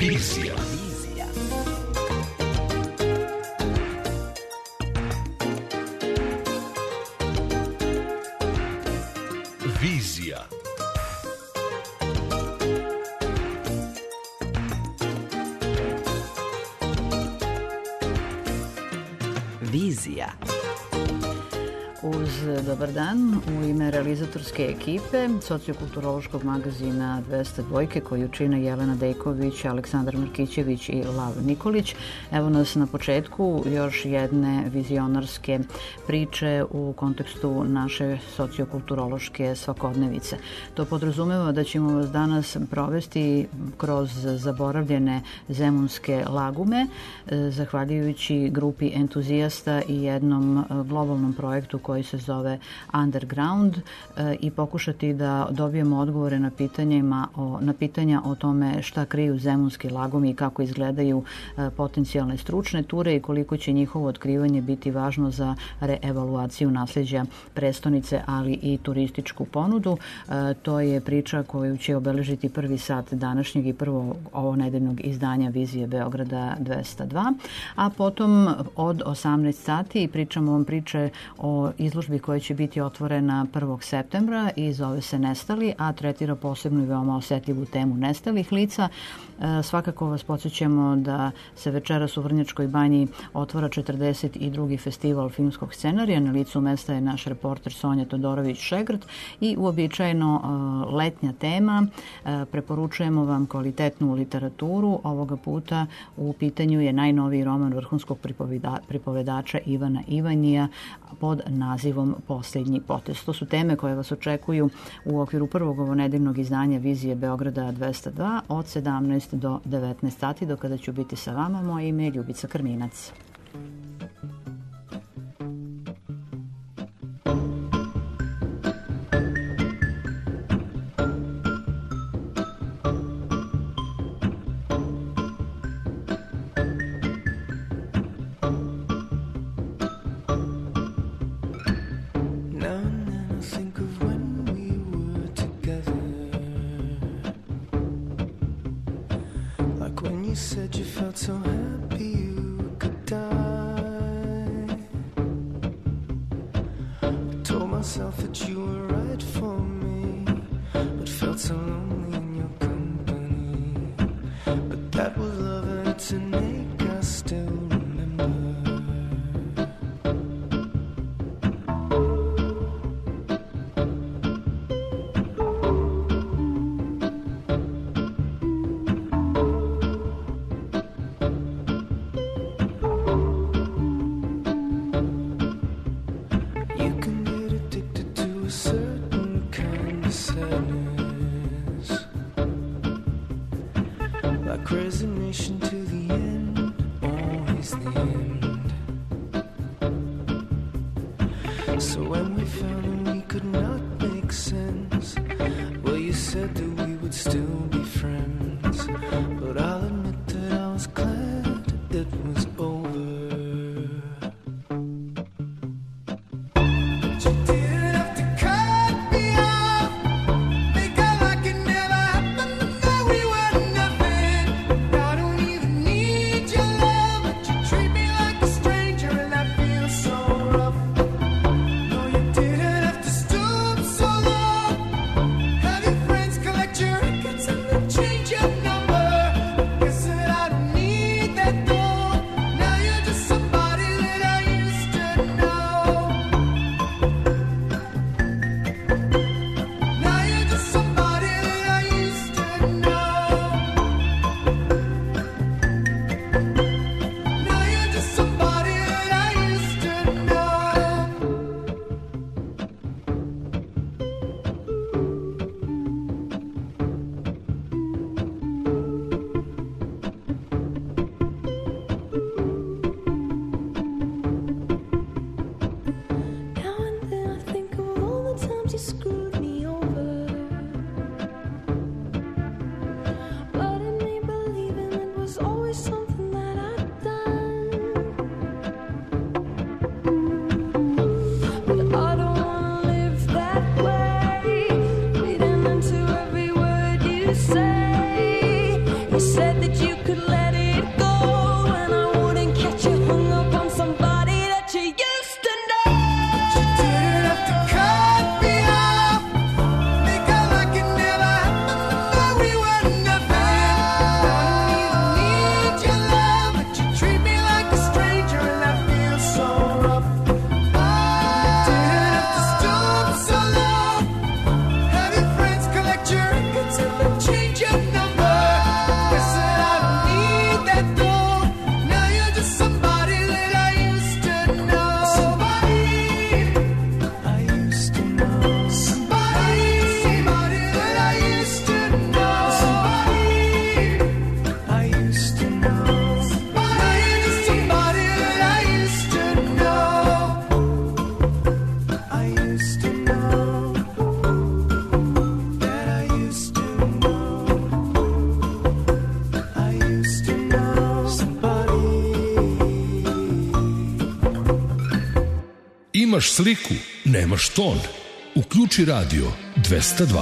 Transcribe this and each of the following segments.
Vizija. Vizija. Vizija. Uz dobar dan u ime realizatorske ekipe sociokulturološkog magazina 202 koju čine Jelena Dejković, Aleksandar Markićević i Lav Nikolić. Evo nas na početku još jedne vizionarske priče u kontekstu naše sociokulturološke svakodnevice. To podrazumeva da ćemo vas danas provesti kroz zaboravljene zemunske lagume, zahvaljujući grupi entuzijasta i jednom globalnom projektu koji se zove Underground i pokušati da dobijemo odgovore na pitanja o tome šta kriju zemunski lagumi i kako izgledaju potencijalne stručne ture i koliko će njihovo otkrivanje biti važno za reevaluaciju nasleđa prestonice, ali i turističku ponudu. To je priča koju će obeležiti prvi sat današnjeg i prvo ovonedeljnog izdanja Vizije Beograda 202, a potom od 18 sati pričamo vam priče o izložbi koja će biti otvorena 1. septembra i zove se Nestali, a tretira posebnu i veoma osetljivu temu nestalih lica. Svakako vas podsjećamo da se večeras u Vrnjačkoj banji otvara 42. festival filmskog scenarija. Na licu mesta je naš reporter Sonja Todorović-Šegrt i uobičajeno letnja tema. Preporučujemo vam kvalitetnu literaturu. Ovoga puta u pitanju je najnoviji roman vrhunskog pripovedača Ivana Ivanjija pod nazivom Posljednji potez. To su teme koje vas očekuju u okviru prvog ovonedeljnog izdanja Vizije Beograda 202 od 17 do 19 sati, do kada ću biti sa vama. Moje ime je Ljubica Krminac. Said you felt so happy you could die. I told myself that you were right for me, but felt so lonely in your company. But that was love and it's an ache I still remember. Resignation to the end, always the end. So when we found that we could not make sense, well, you said that we would still be friends. But I'll admit that I was glad it was over. You said that you Imaš sliku, nemaš ton. Uključi radio 202.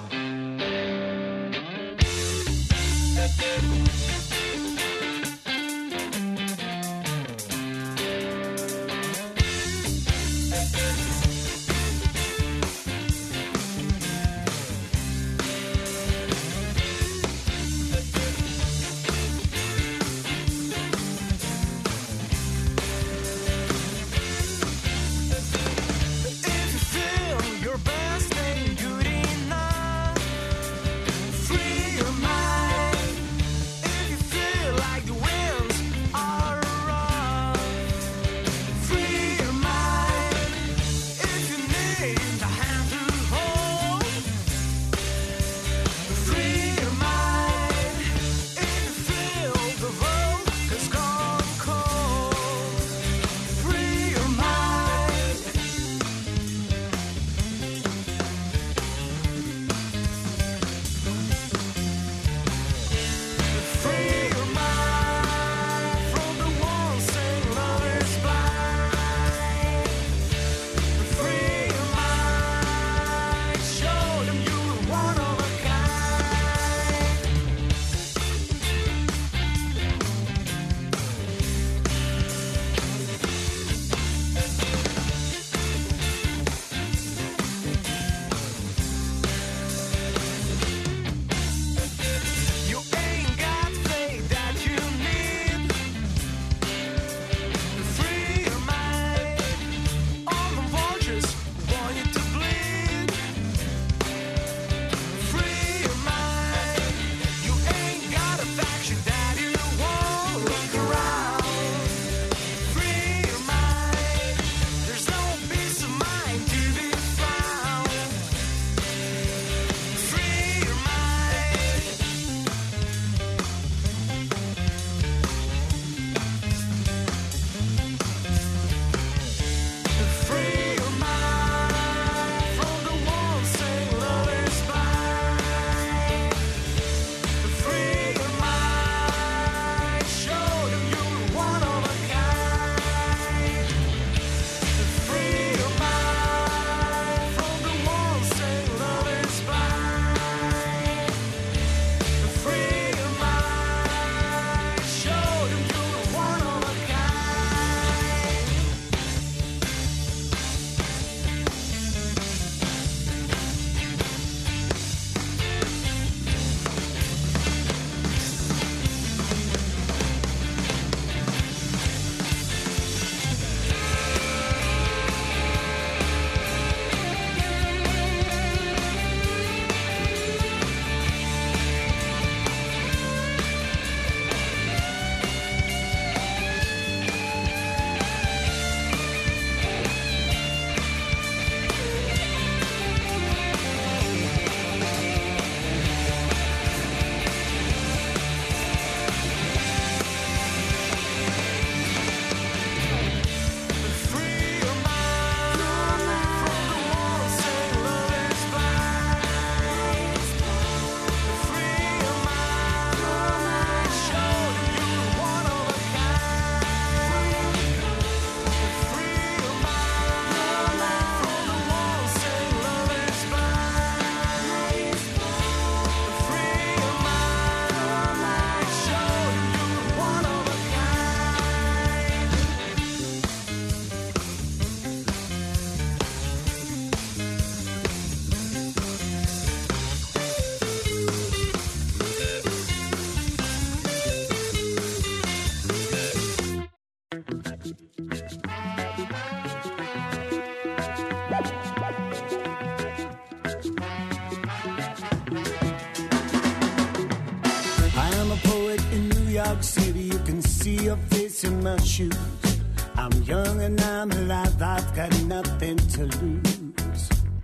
York City, you can see your face in my shoes. I'm young and I'm alive, I've got nothing to lose.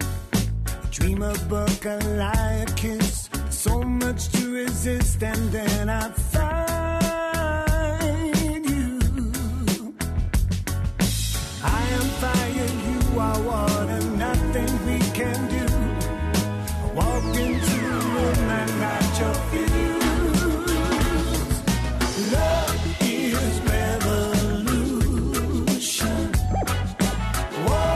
I dream a book, I lie, a kiss, so much to resist, and then I find you. I am fire, you are water, nothing we can do. I walk into the room and light your fuse. Love is revolution. Whoa.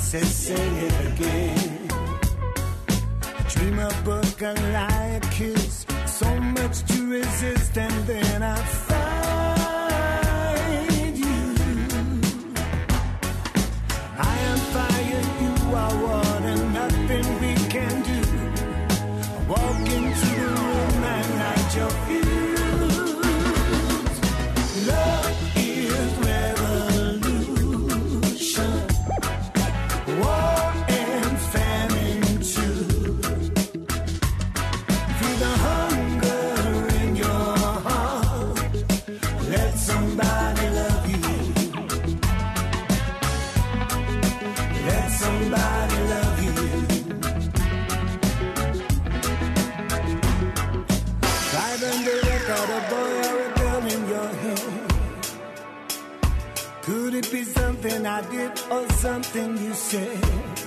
say it again. Dream a book, a lie, a kiss, so much to resist, and then I find you. I am fire, you are water, nothing we can do. I walk into the room and light your fuse. Love is revolution, war and famine too. Feel the hunger in your heart. Let somebody love you. Let somebody love you. Drive under record, a boy or a girl in your head. Could it be something I did or something you said?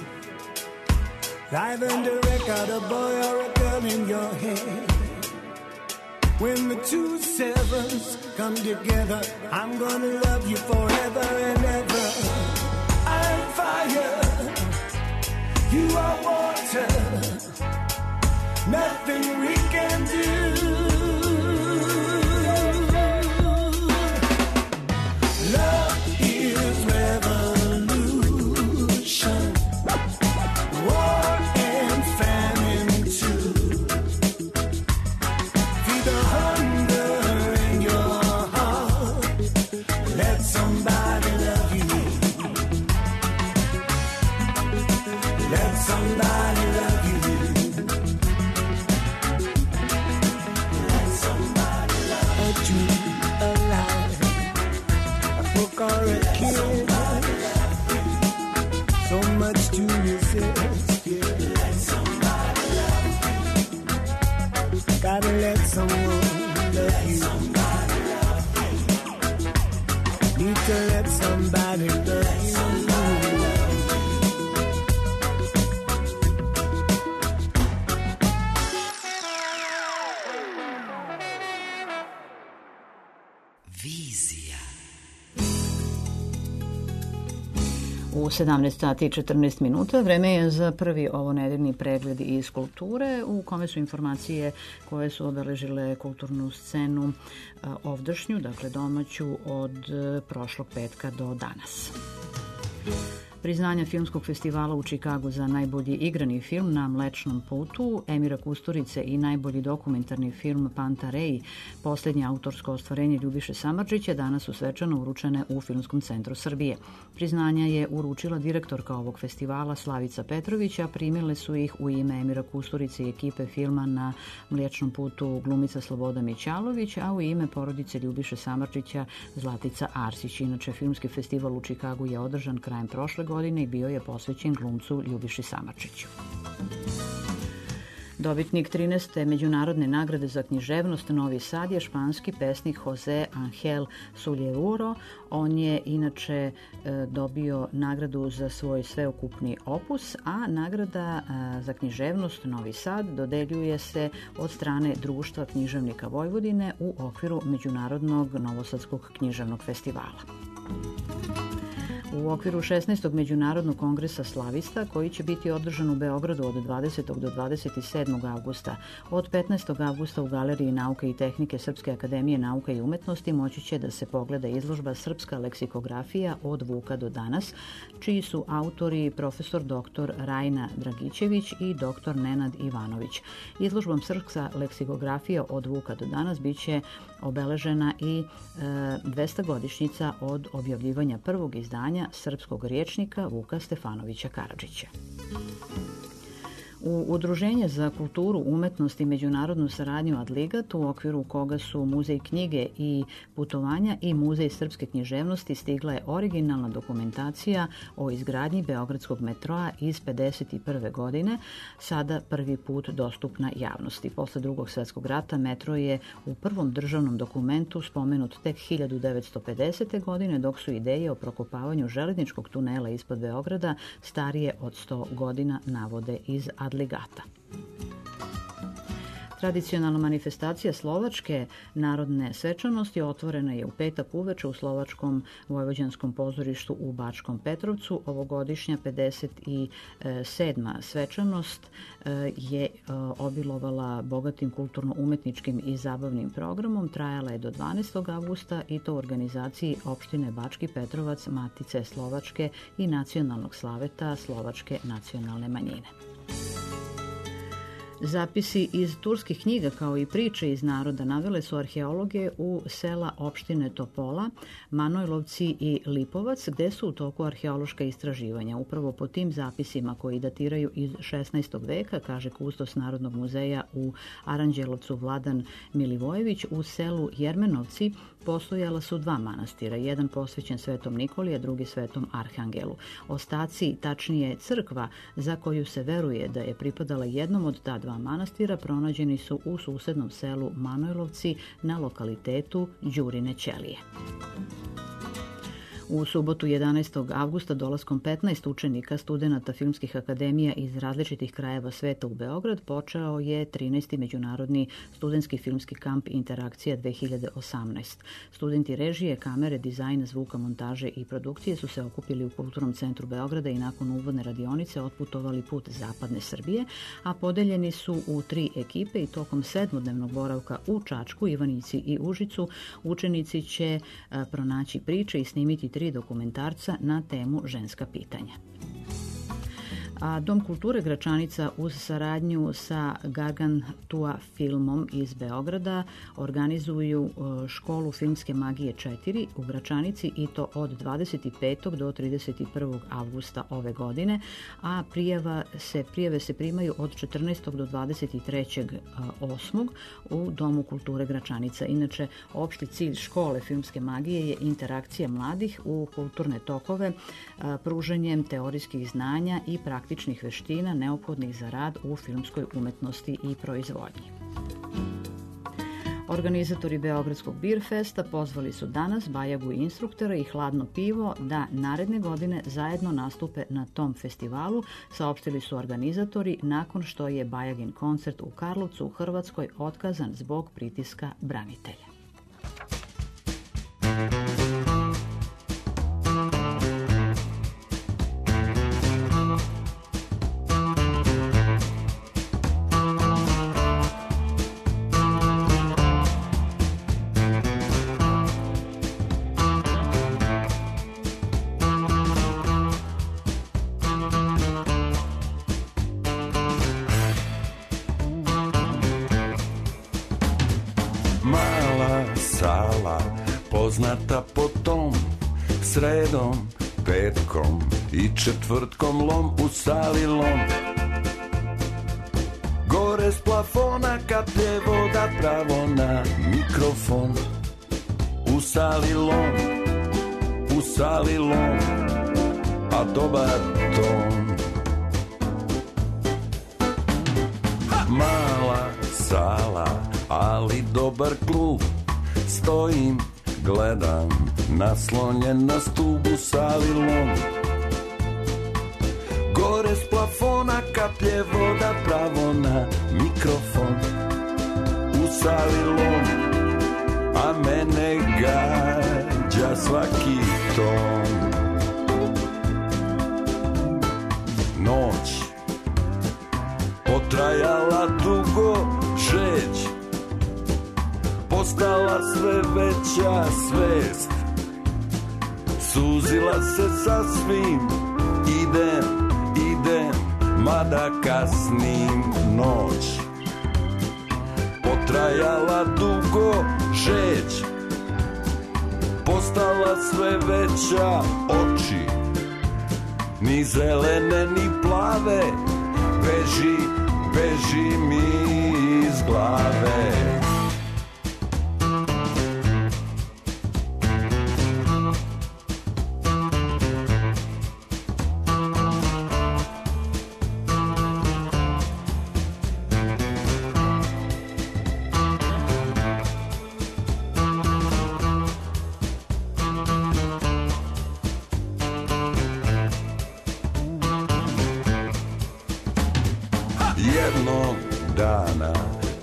Live under record, a boy or a girl in your head. When the two sevens come together, I'm gonna love you forever and ever. I'm fire, you are water, nothing we can do. Love is revolution, war and famine too. Feel the hunger in your heart. Let somebody love you. Let somebody love you. Let somebody love you. A dream, a lie, a book or a kid. So much to resist, yeah. Let somebody love you. Gotta let someone love you. Somebody love you. Need to let somebody love you. Vizija. U 17 sati i 14 minuta vreme je za prvi ovonedeljni pregled iz kulture u kome su informacije koje su obeležile kulturnu scenu ovdašnju, dakle domaću, od prošlog petka do danas. Priznanja Filmskog festivala u Čikagu za najbolji igrani film Na Mlečnom putu, Emira Kusturice i najbolji dokumentarni film Pantarej, poslednje autorsko ostvarenje Ljubiše Samardžića, danas su svečano uručene u Filmskom centru Srbije. Priznanja je uručila direktorka ovog festivala Slavica Petrović, a primile su ih u ime Emira Kusturice i ekipe filma Na Mlečnom putu glumica Sloboda Mićalović, a u ime porodice Ljubiše Samardžića Zlatica Arsić. Inače, Filmski festival u Čikagu je održan krajem prošle godine i bio je posvećen glumcu Ljubiši Samardžiću. Dobitnik 13. međunarodne nagrade za književnost Novi Sad je španski pesnik Jose Angel Sullevuro. On je inače dobio nagradu za svoj sveukupni opus, a nagrada za književnost Novi Sad dodeljuje se od strane Društva književnika Vojvodine u okviru Međunarodnog Novosadskog književnog festivala. U okviru 16. Međunarodnog kongresa slavista, koji će biti održan u Beogradu od 20. do 27. avgusta. Od 15. avgusta u Galeriji nauke i tehnike Srpske akademije nauka i umetnosti moći će da se pogleda izložba Srpska leksikografija od Vuka do danas, čiji su autori profesor dr. Rajna Dragićević i dr. Nenad Ivanović. Izložbom Srpska leksikografija od Vuka do danas biće obeležena i 200 godišnjica od objavljivanja prvog izdanja srpskog rječnika Vuka Stefanovića Karadžića. U Udruženje za kulturu, umetnost i međunarodnu saradnju Adligat, u okviru koga su Muzej knjige i putovanja i Muzej srpske književnosti, stigla je originalna dokumentacija o izgradnji Beogradskog metroa iz 1951. godine, sada prvi put dostupna javnosti. Posle Drugog svjetskog rata metro je u prvom državnom dokumentu spomenut tek 1950. godine, dok su ideje o prokopavanju železničkog tunela ispod Beograda starije od 100 godina, navode iz Adligata. Tradicionalna manifestacija slovačke narodne svečanosti otvorena je u petak uveče u Slovačkom vojvođanskom pozorištu u Bačkom Petrovcu. Ovogodišnja 57. svečanost je obilovala bogatim kulturno-umetničkim i zabavnim programom. Trajala je do 12. avgusta i to u organizaciji opštine Bački Petrovac, Matice Slovačke i Nacionalnog saveta Slovačke nacionalne manjine. Zapisi iz turskih knjiga kao i priče iz naroda navele su arheologe u sela opštine Topola, Manojlovci i Lipovac, gde su u toku arheološka istraživanja. Upravo po tim zapisima koji datiraju iz 16. veka, kaže kustos Narodnog muzeja u Aranđelovcu Vladan Milivojević, u selu Jermenovci postojala su dva manastira, jedan posvećen Svetom Nikoli, a drugi Svetom Arhangelu. Ostaci, tačnije crkva za koju se veruje da je pripadala jednom od ta dva manastira, pronađeni su u susednom selu Manojlovci na lokalitetu Đurine Ćelije. U subotu 11. avgusta dolaskom 15 učenika studenata filmskih akademija iz različitih krajeva sveta u Beograd počeo je 13. međunarodni studentski filmski kamp Interakcija 2018. Studenti režije, kamere, dizajna, zvuka, montaže i produkcije su se okupili u Kulturnom centru Beograda i nakon uvodne radionice otputovali put zapadne Srbije, a podeljeni su u 3 ekipe i tokom 7-dnevnog boravka u Čačku, Ivanici i Užicu učenici će pronaći priče i snimiti 3 dokumentarca na temu ženska pitanja. A Dom kulture Gračanica uz saradnju sa Gargantua filmom iz Beograda organizuju školu filmske magije 4 u Gračanici i to od 25. do 31. avgusta ove godine, a prijave se primaju od 14. do 23.8. u Domu kulture Gračanica. Inače, opšti cilj škole filmske magije je interakcija mladih u kulturne tokove, pružanjem teorijskih znanja i praktičnih veština neophodnih za rad u filmskoj umetnosti i proizvodnji. Organizatori Beogradskog Beer Festa pozvali su danas Bajagu i instruktora i Hladno pivo da naredne godine zajedno nastupe na tom festivalu, saopštili su organizatori nakon što je Bajagin koncert u Karlovcu u Hrvatskoj otkazan zbog pritiska branitelja. Poznata po tom sredom, petkom i četvrtkom lom u sali lom. Gore s plafona kaplje voda pravo na mikrofon. U sali lom, a dobar ton. Mala sala, ali dobar klub. Stojim, gledam, naslonjen na stubu sali lom. Gore s plafona kaplje voda pravo na mikrofon. U sali lom, a mene gađa svaki ton. Noć potrajala dugo, žeć postala sve veća svest. Suzila se sasvim, idem, mada kasnim. Noć potrajala dugo, žeć postala sve veća. Oči ni zelene ni plave, beži mi iz glave.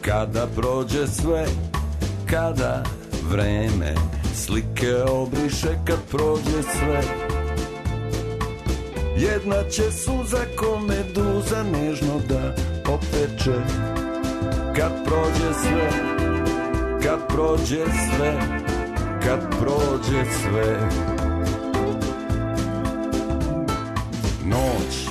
Kada prođe sve, kada vreme slike obriše, kad prođe sve, jedna će suza ko meduza nežno da opeče. Kad prođe sve, kad prođe sve, kad prođe sve. Noć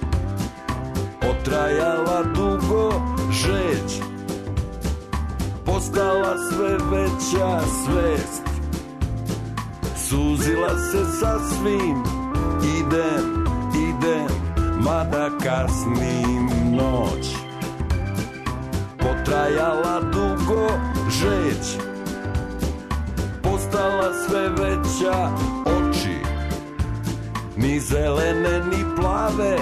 potrajala dugo, žeć postala sve veća, svest suzila se sasvim. Idem, mada kasnim. Noć potrajala dugo, žeć postala sve veća, oči ni zelene ni plave,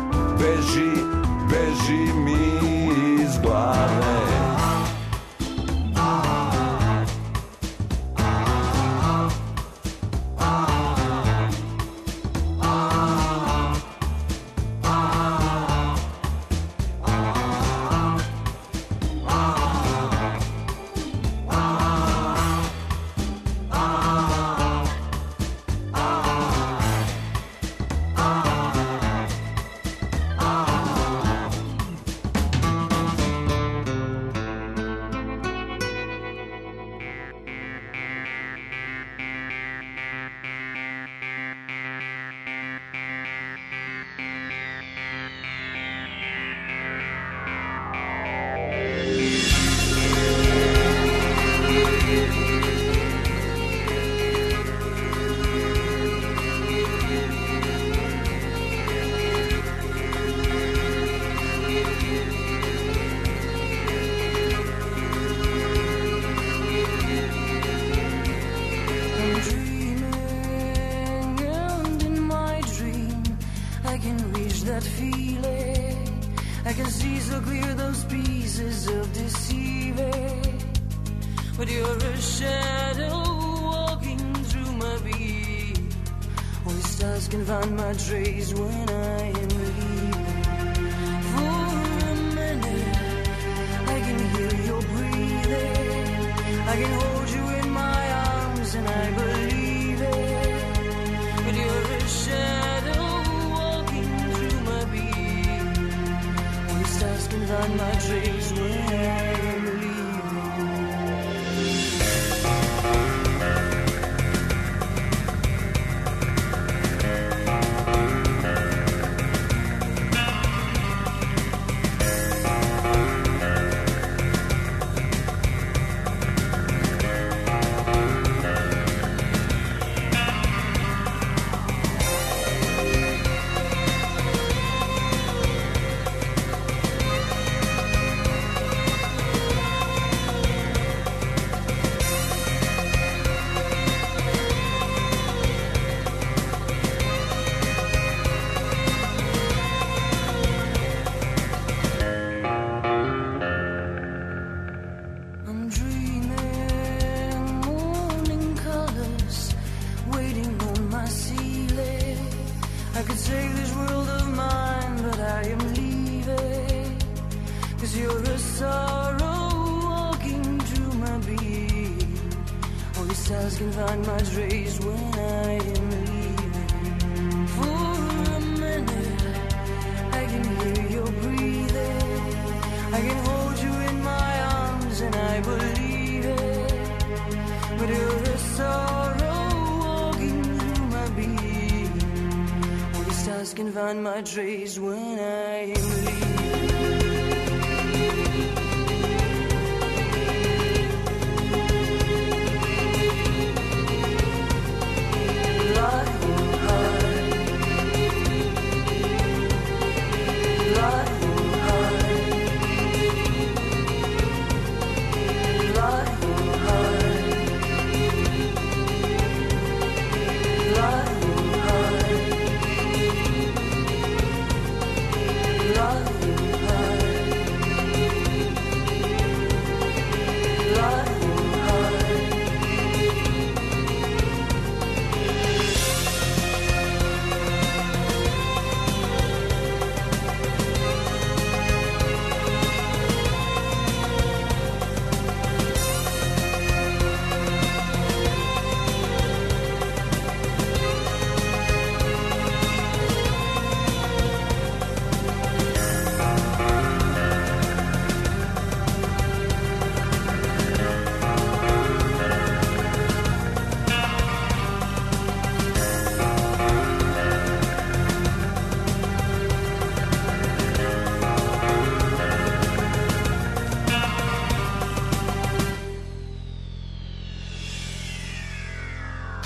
beži mi iz glave. Love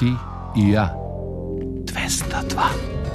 Ti i ja. 202.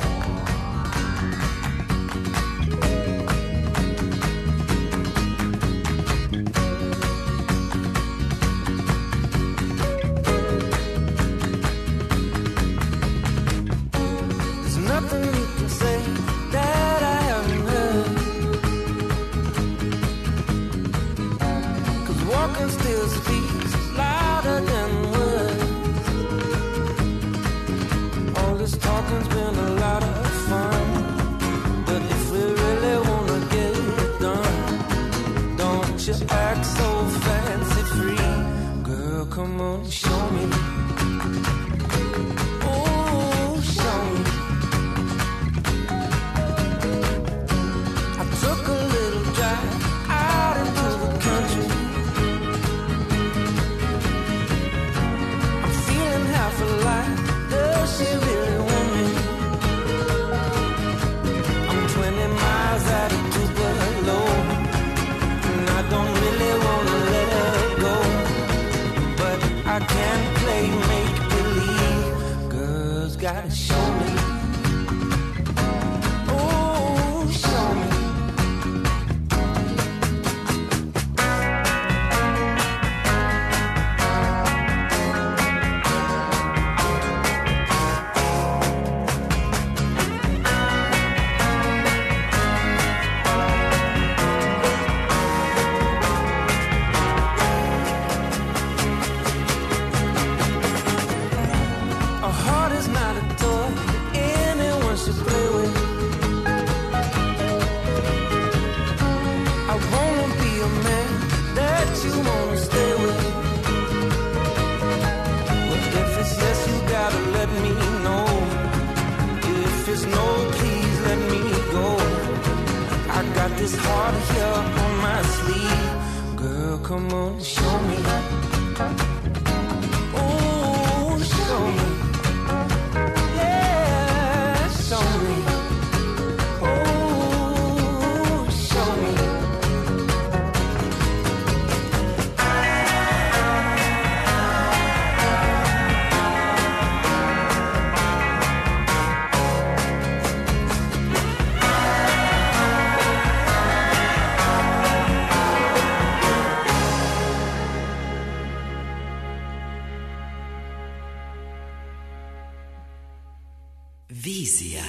Vizija.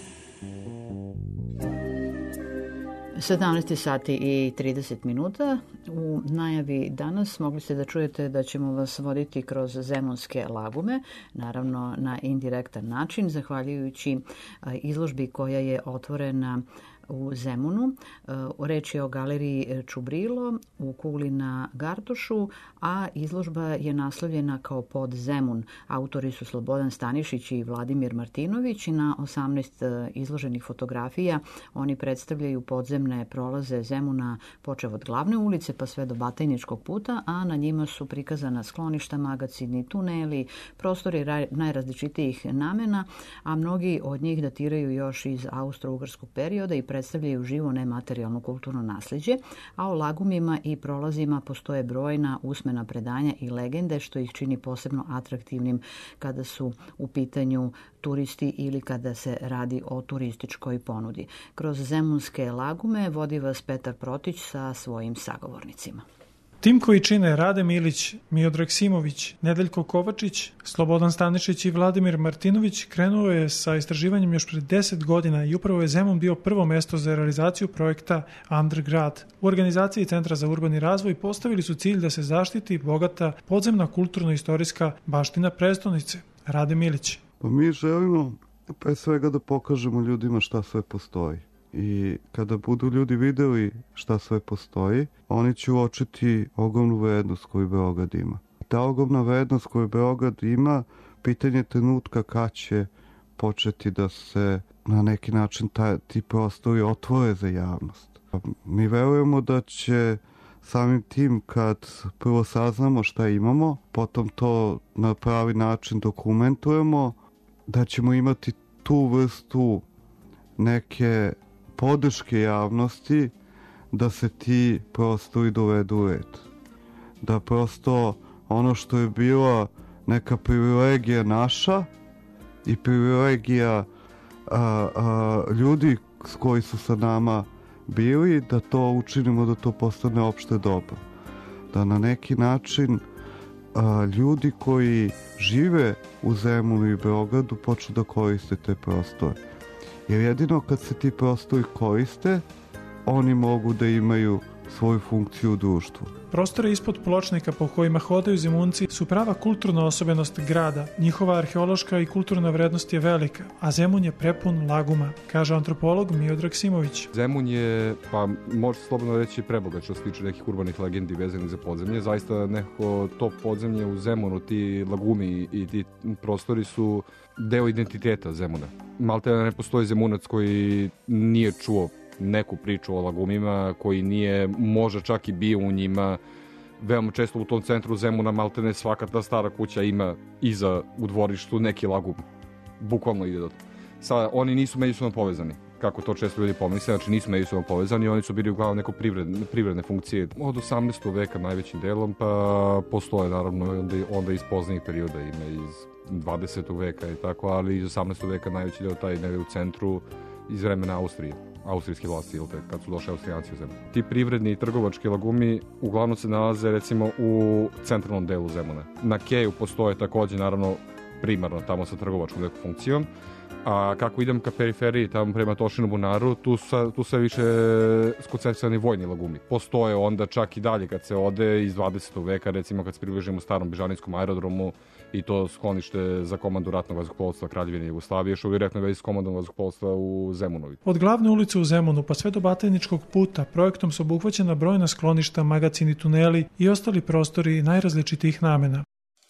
17 sati i 30 minuta. U najavi danas mogli ste da čujete da ćemo vas voditi kroz Zemunske lagume, naravno na indirektan način, zahvaljujući izložbi koja je otvorena u Zemunu. Reč je o galeriji Čubrilo u kugli na Gartošu, a izložba je naslovljena kao Pod Zemun. Autori su Slobodan Stanišić i Vladimir Martinović i na 18 izloženih fotografija oni predstavljaju podzemne prolaze Zemuna počev od glavne ulice pa sve do Batajničkog puta, a na njima su prikazana skloništa, magacini, tuneli, prostori najrazličitijih namena, a mnogi od njih datiraju još iz austro-ugarskog perioda i predstavljaju živo nematerijalno kulturno naslijeđe, a o lagumima i prolazima postoje brojna usmena predanja i legende, što ih čini posebno atraktivnim kada su u pitanju turisti ili kada se radi o turističkoj ponudi. Kroz Zemunske lagume vodi vas Petar Protić sa svojim sagovornicima. Tim koji čine Rade Milić, Miodrag Simović, Nedeljko Kovačić, Slobodan Stanišić i Vladimir Martinović krenuo je sa istraživanjem još pred 10 godina i upravo je Zemun bio prvo mesto za realizaciju projekta Undergrad. U organizaciji Centra za urbani razvoj postavili su cilj da se zaštiti bogata podzemna kulturno-istorijska baština prestonice. Rade Milić. Pa mi želimo pre svega da pokažemo ljudima šta sve postoji. I kada budu ljudi videli šta sve postoji, oni će uočiti ogromnu vrednost koju Beograd ima. Ta ogromna vrednost koju Beograd ima, pitanje trenutka kad će početi da se na neki način ti prostori otvore za javnost. Mi verujemo da će samim tim kad prvo saznamo šta imamo, potom to na pravi način dokumentujemo, da ćemo imati tu vrstu neke podrške javnosti da se ti prostori dovedu u red. Da prosto ono što je bila neka privilegija naša i privilegija ljudi koji su sa nama bili, da to učinimo, da to postane opšte dobro. Da na neki način ljudi koji žive u Zemunu i Beogradu počnu da koriste te prostore. Jer jedino kad se ti prostori koriste, oni mogu da imaju svoju funkciju u društvu. Prostore ispod pločnika po kojima hodaju Zemunci su prava kulturna osobenost grada. Njihova arheološka i kulturna vrednost je velika, a Zemun je prepun laguma, kaže antropolog Miodrag Simović. Zemun je, pa može slobodno reći, prebogat što se tiče nekih urbanih legendi vezanih za podzemlje. Zaista neko to podzemlje u Zemunu, ti lagumi i ti prostori su deo identiteta Zemuna. Malte ne postoji Zemunac koji nije čuo neku priču o lagumima, koji nije možda čak i bio u njima. Veoma često u tom centru Zemuna maltene svaka ta stara kuća ima iza u dvorištu neki lagum. Bukvalno ide do to. Sada, oni nisu međusobno povezani, kako to često ljudi pomisle, znači nisu međusobno povezani, oni su bili uglavnom neko privredne funkcije od 18. veka najvećim delom, pa postoje naravno onda iz poznijih perioda, ima iz 20. veka i tako, ali iz 18. veka najveći deo taj negde u centru iz vremena Austrije, austrijske vlasti, kad su došli Austrijanci u zemlju. Ti privredni i trgovački lagumi uglavnom se nalaze recimo u centralnom delu Zemuna. Na Keju postoje takođe naravno primarno tamo sa trgovačkom nekom funkcijom, a kako idem ka periferiji tamo prema Tošinu bunaru, tu sve više skoncentrisani vojni lagumi. Postoje onda čak i dalje kad se ode iz 20. veka, recimo kad se približimo starom Bežanijskom aerodromu i to sklonište za komandu ratnog vazduhoplovstva Kraljevine Jugoslavije, što direktno vezi s komandom vazduhoplovstva u Zemunu. Od glavne ulice u Zemunu pa sve do Batajničkog puta projektom su obuhvaćena brojna skloništa, magacini, tuneli i ostali prostori najrazličitijih namena.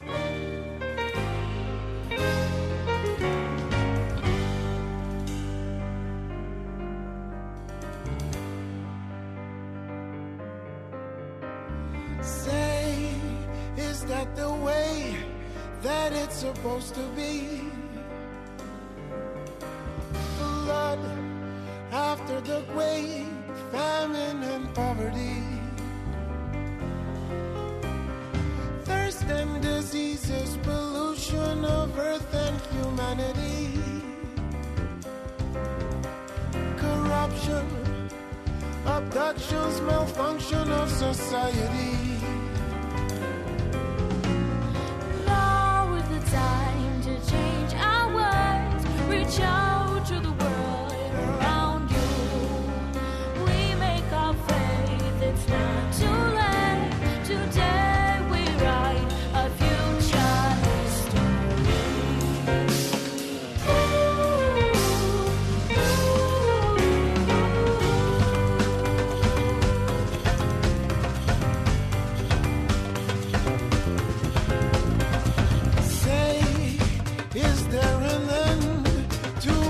Supposed to be flood after the quake, famine and poverty, thirst and diseases, pollution of earth and humanity, corruption, abductions, malfunction of society. Time to change our words, reach out to the world around you. We make our faith, it's not too late. Today we write a future history. Is there an end to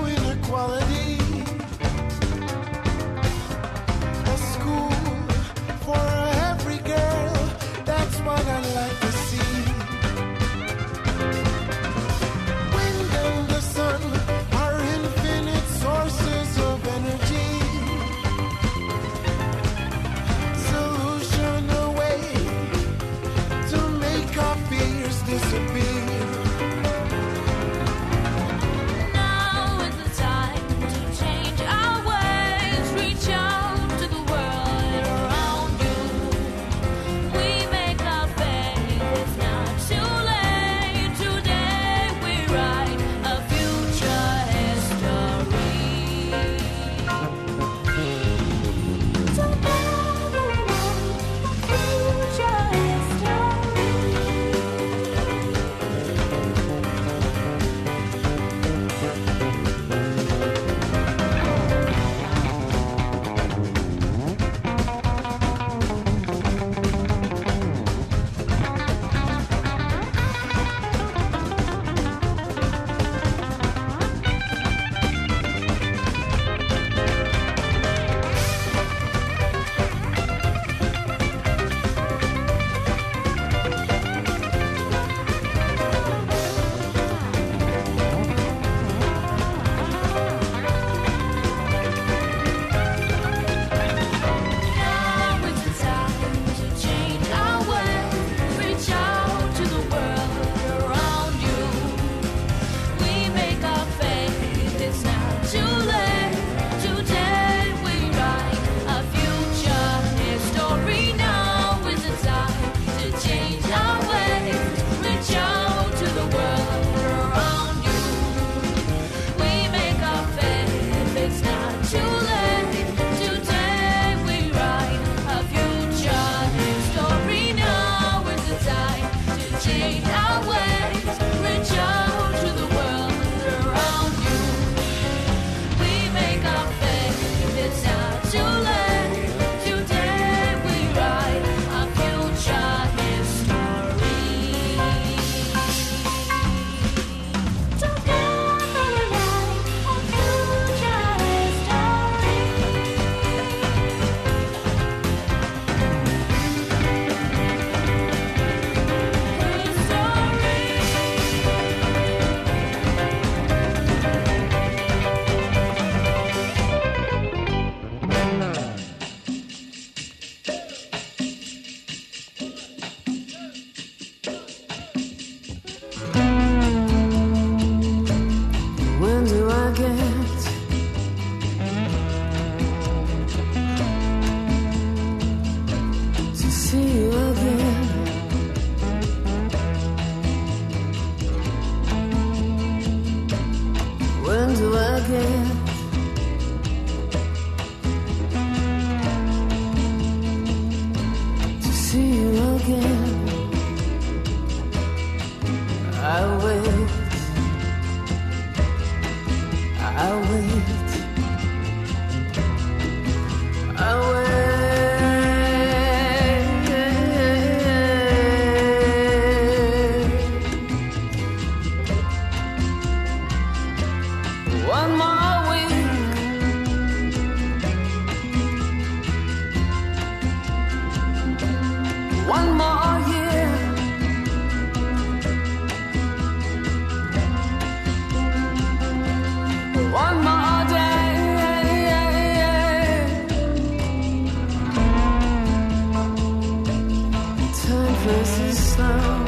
Christmas is slow.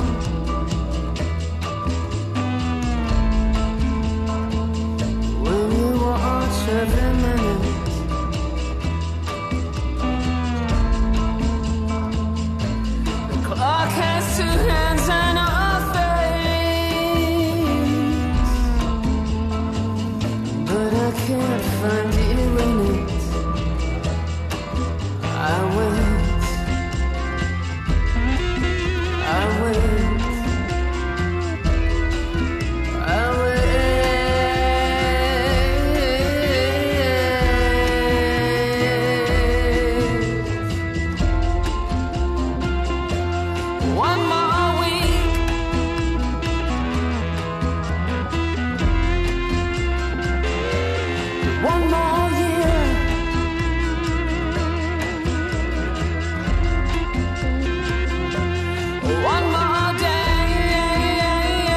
When you watch every minute, the clock has two hands and a face, but I can't find you in it. I wait, I wait, I wait. One more week, one more year. One more day.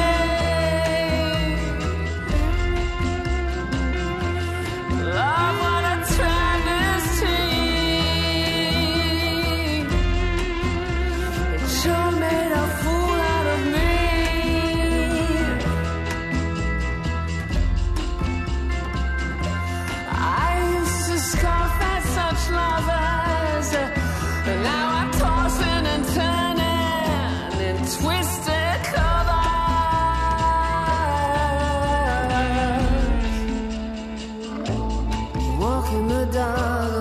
Love, what a travesty. It sure made a fool out of me. I used to scoff at such lovers, but now I'm tossing and turning in twisted covers. Walking the dog,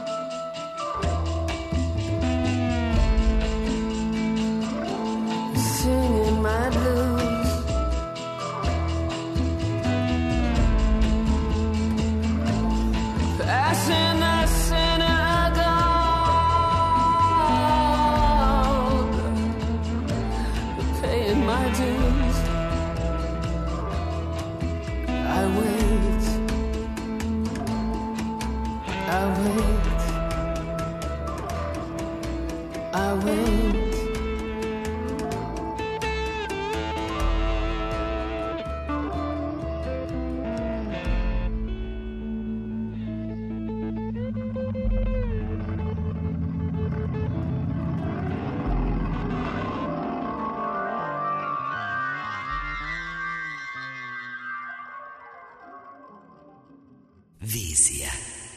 singing my blues. Passing the synagogue, paying my dues. I wait, I wait, I wait. Vizija.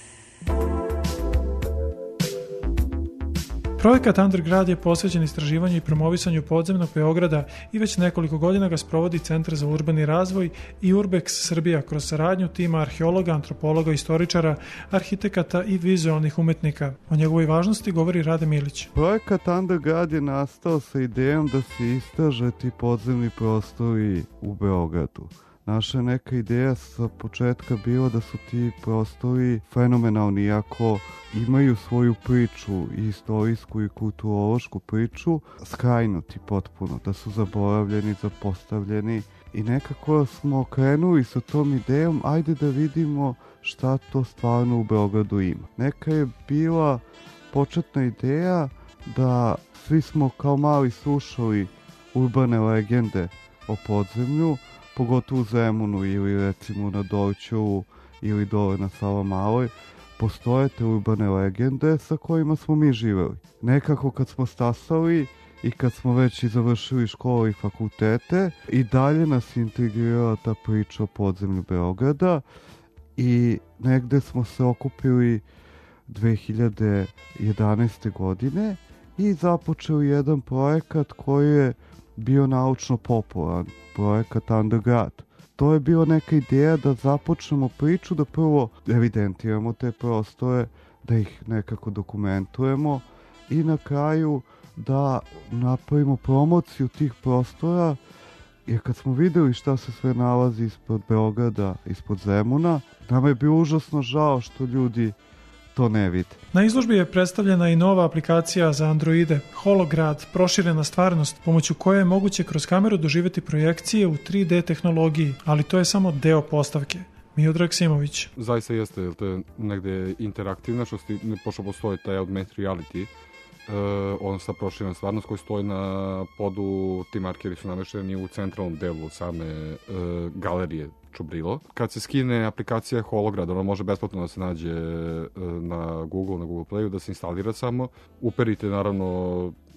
Projekat Undergrad je posvećen istraživanju i promovisanju podzemnog Beograda i već nekoliko godina ga sprovodi Centar za urbani razvoj i Urbex Srbija kroz saradnju tima arheologa, antropologa, istoričara, arhitekata i vizualnih umetnika. O njegovoj važnosti govori Rade Milić. Projekat Undergrad je nastao sa idejom da se istraže ti podzemni prostori u Beogradu. Naša neka ideja sa početka bila da su ti prostori fenomenalni, iako imaju svoju priču, i istorijsku i kulturološku priču, skrajnuti potpuno, da su zaboravljeni, zapostavljeni, i nekako smo krenuli sa tom idejom, ajde da vidimo šta to stvarno u Beogradu ima. Neka je bila početna ideja da svi smo kao mali slušali urbane legende o podzemlju, pogotovo u Zemunu ili recimo na Dorćolu ili dole na Savamaloj, postoje te urbane legende sa kojima smo mi živeli. Nekako kad smo stasali i kad smo već i završili škole i fakultete, i dalje nas intrigirala ta priča o podzemlju Beograda, i negde smo se okupili 2011. godine i započeli jedan projekat koji je bio naučno popularan, projekat Undergrad. To je bila neka ideja da započnemo priču, da prvo evidentiramo te prostore, da ih nekako dokumentujemo i na kraju da napravimo promociju tih prostora, jer kad smo videli šta se sve nalazi ispod Beograda, ispod Zemuna, nama je bilo užasno žao što ljudi to ne vide. Na izložbi je predstavljena i nova aplikacija za Androide, Holograd, proširena stvarnost, pomoću koje je moguće kroz kameru doživjeti projekcije u 3D tehnologiji, ali to je samo deo postavke. Miodrag Simović. Zaista jeste, to je negde interaktivna, pošto postoji taj augmented reality, odnosno proširena stvarnost koji stoji na podu, ti markeri su namešteni u centralnom delu same galerije Čubrilo. Kad se skine aplikacija Holograd, ona može besplatno da se nađe na Google Playu, da se instalira samo. Uperite naravno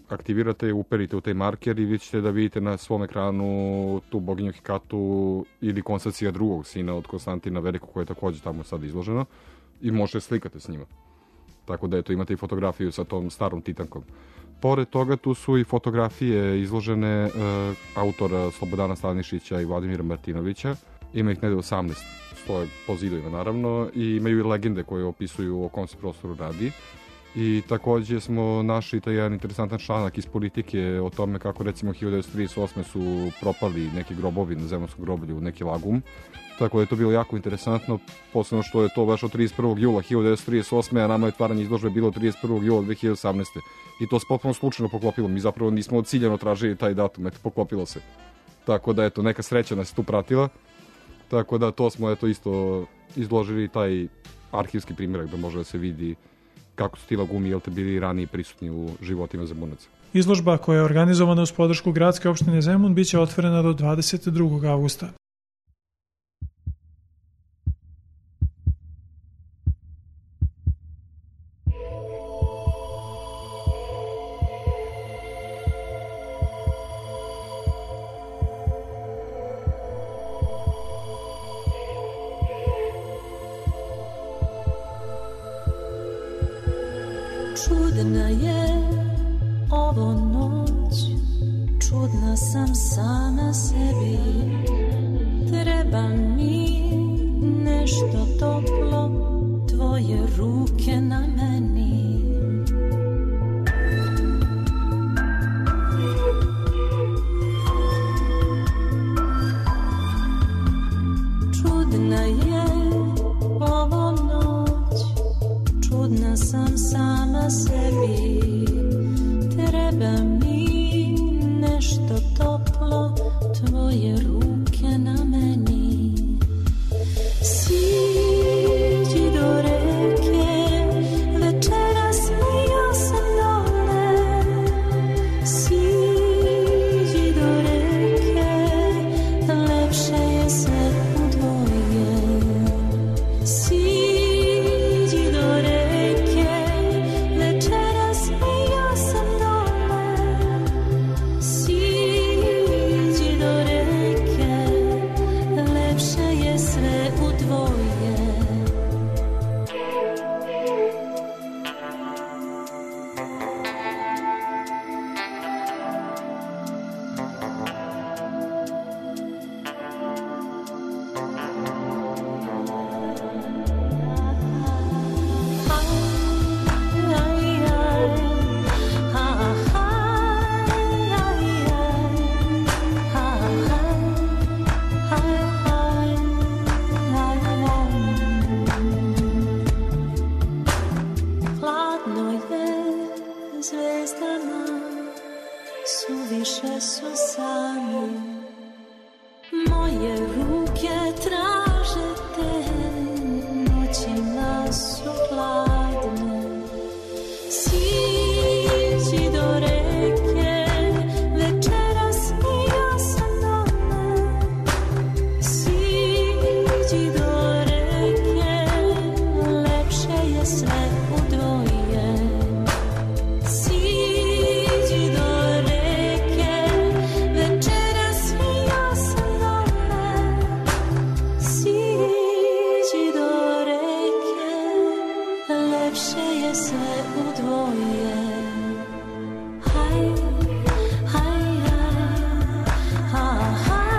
aktivirate, uperite u taj marker i vi ćete da vidite na svom ekranu tu boginju Hekatu ili Konstancija drugog sina od Konstantina Velikog, koje je takođe tamo sad izloženo, i možete slikate s njima. Tako da eto, imate i fotografiju sa tom starom Titankom. Pored toga tu su i fotografije izložene autora Slobodana Stanišića i Vladimira Martinovića. Ima ih negde 18, stoje po zidovima naravno, i imaju i legende koje opisuju o kom se prostoru radi. I takođe smo našli taj jedan interesantan članak iz Politike o tome kako recimo 1938. su propali neki grobovi na Zemunskom groblju, neki lagum. Tako da je to bilo jako interesantno, posebno što je to baš od 31. jula 1938. a nama je otvaranje izložbe bilo 31. jula 2018. I to se potpuno slučajno poklopilo. Mi zapravo nismo ciljano tražili taj datum, eto, poklopilo se. Tako da, eto, neka sreća nas je tu pratila. Tako da, to smo, eto, isto izložili taj arhivski primjerak da može da se vidi kako su ti lagumi, jel te, bili ranije prisutni u životima Zemunaca. Izložba koja je organizovana uz podršku gradske opštine Zemun biće otvorena do 22. avgusta. Čudna je ovo noć, čudna sam sama sebi. Treba mi nešto toplo, tvoje ruke na meni. Čudna je ovo noć, čudna sam sama sebi. Treba mi nešto toplo, tvoje ruke na meni. Siđi do reke, večeras mi ja sam dole. Siđi do reke, lepše je sve u dvoje. Siđi do reke, večeras mi ja sam dole. Siđi do reke, lepše je sve u dvoje. Hladno je zvezdama, suviše su sami. Moje ruke traže te, noćima su hladne. Siđi do reke, večeras mi ja sam dole. Siđi do reke, lepše je sve u dvoje. Siđi do reke, večeras mi ja sam dole. Siđi do reke, lepše je sve u dvoje. Haj, haj, haj, haj,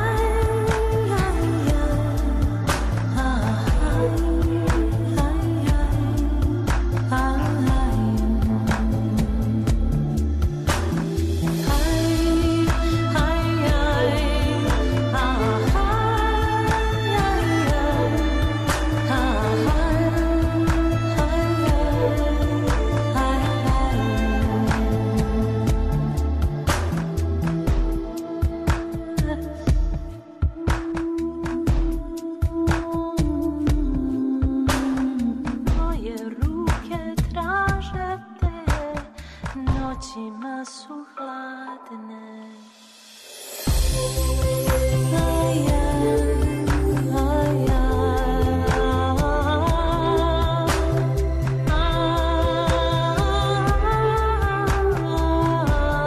moje ruke traže te, noćima su hladne. Aj, aj, aj, aj.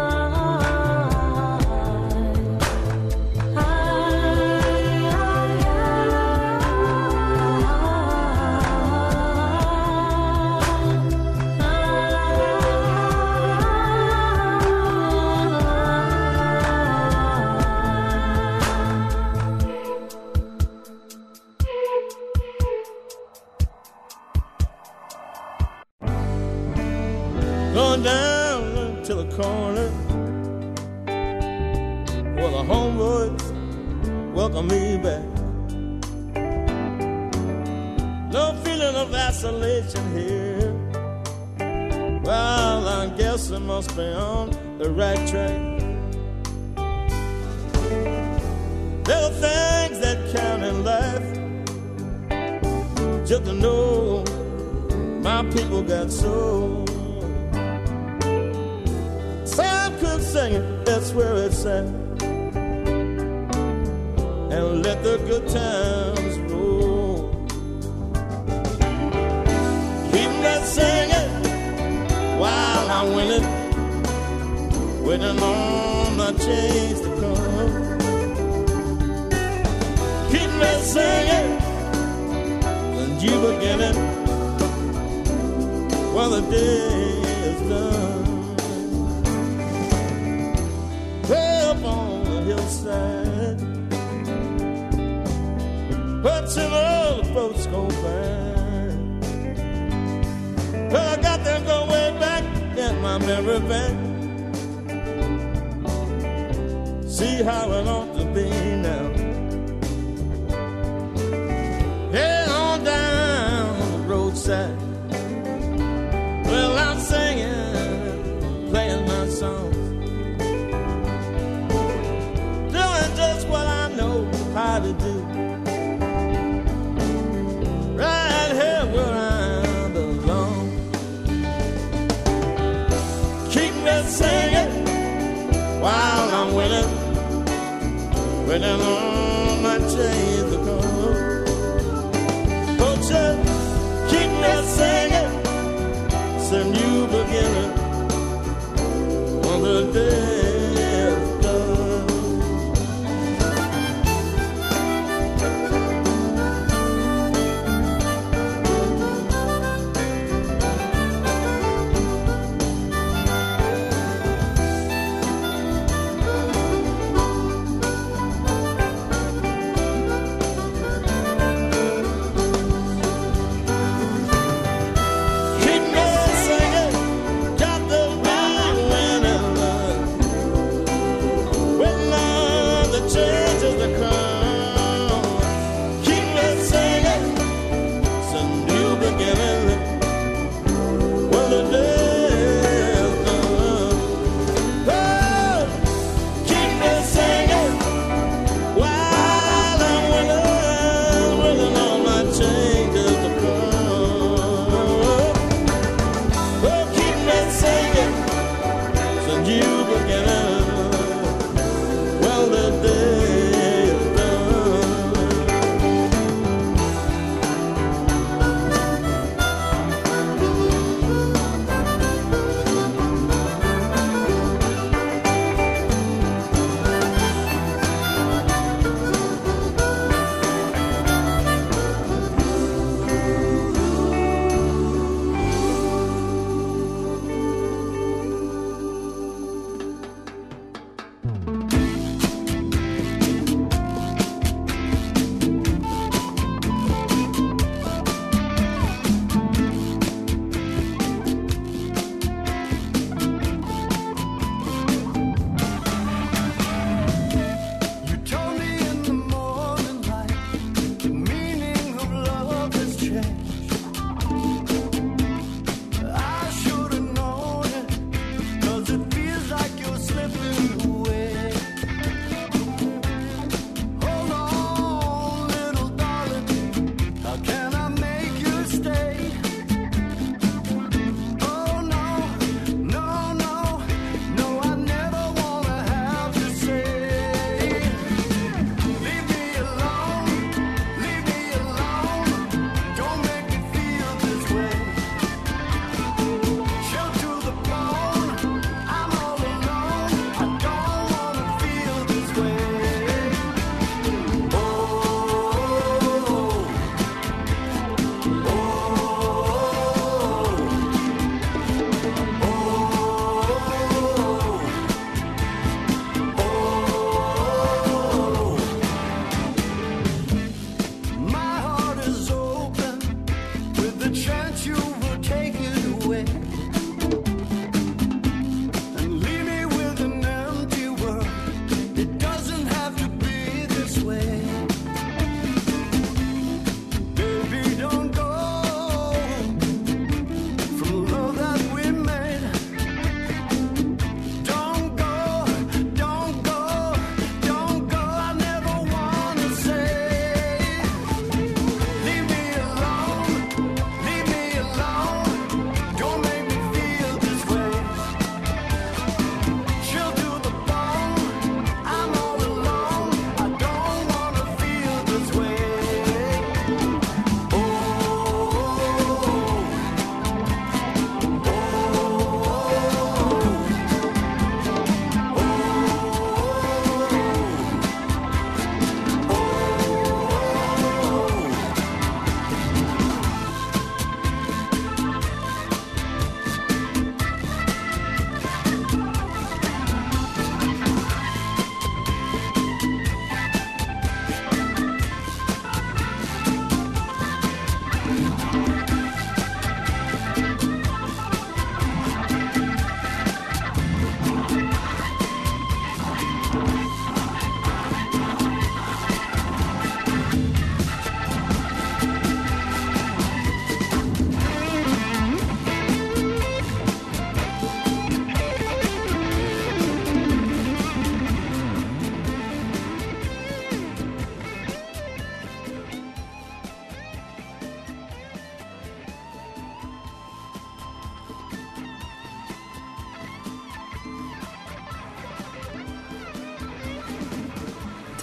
to the corner where the homeboys welcome me back. No feeling of isolation here. Well, I guess I must be on the right track. There are things that count in life. Just to know my people got soul. Sam Cooke singing, that's where it's at. And let the good times roll. Keep me singing while I'm winning, waiting on my change to come. Keep me singing, and you beginning while the day is done. Way up on the hillside, watching all the folks go by. Well, I got them go way back in my memory bank. See how it ought to be now. Yeah, on down the roadside. Well, I'm singing, playing my songs, doing just what I know how to do. Right here where I belong. Keep me singing while I'm winning, waiting on my change to come. Oh, just keep me singing, some new beginning on the day is done.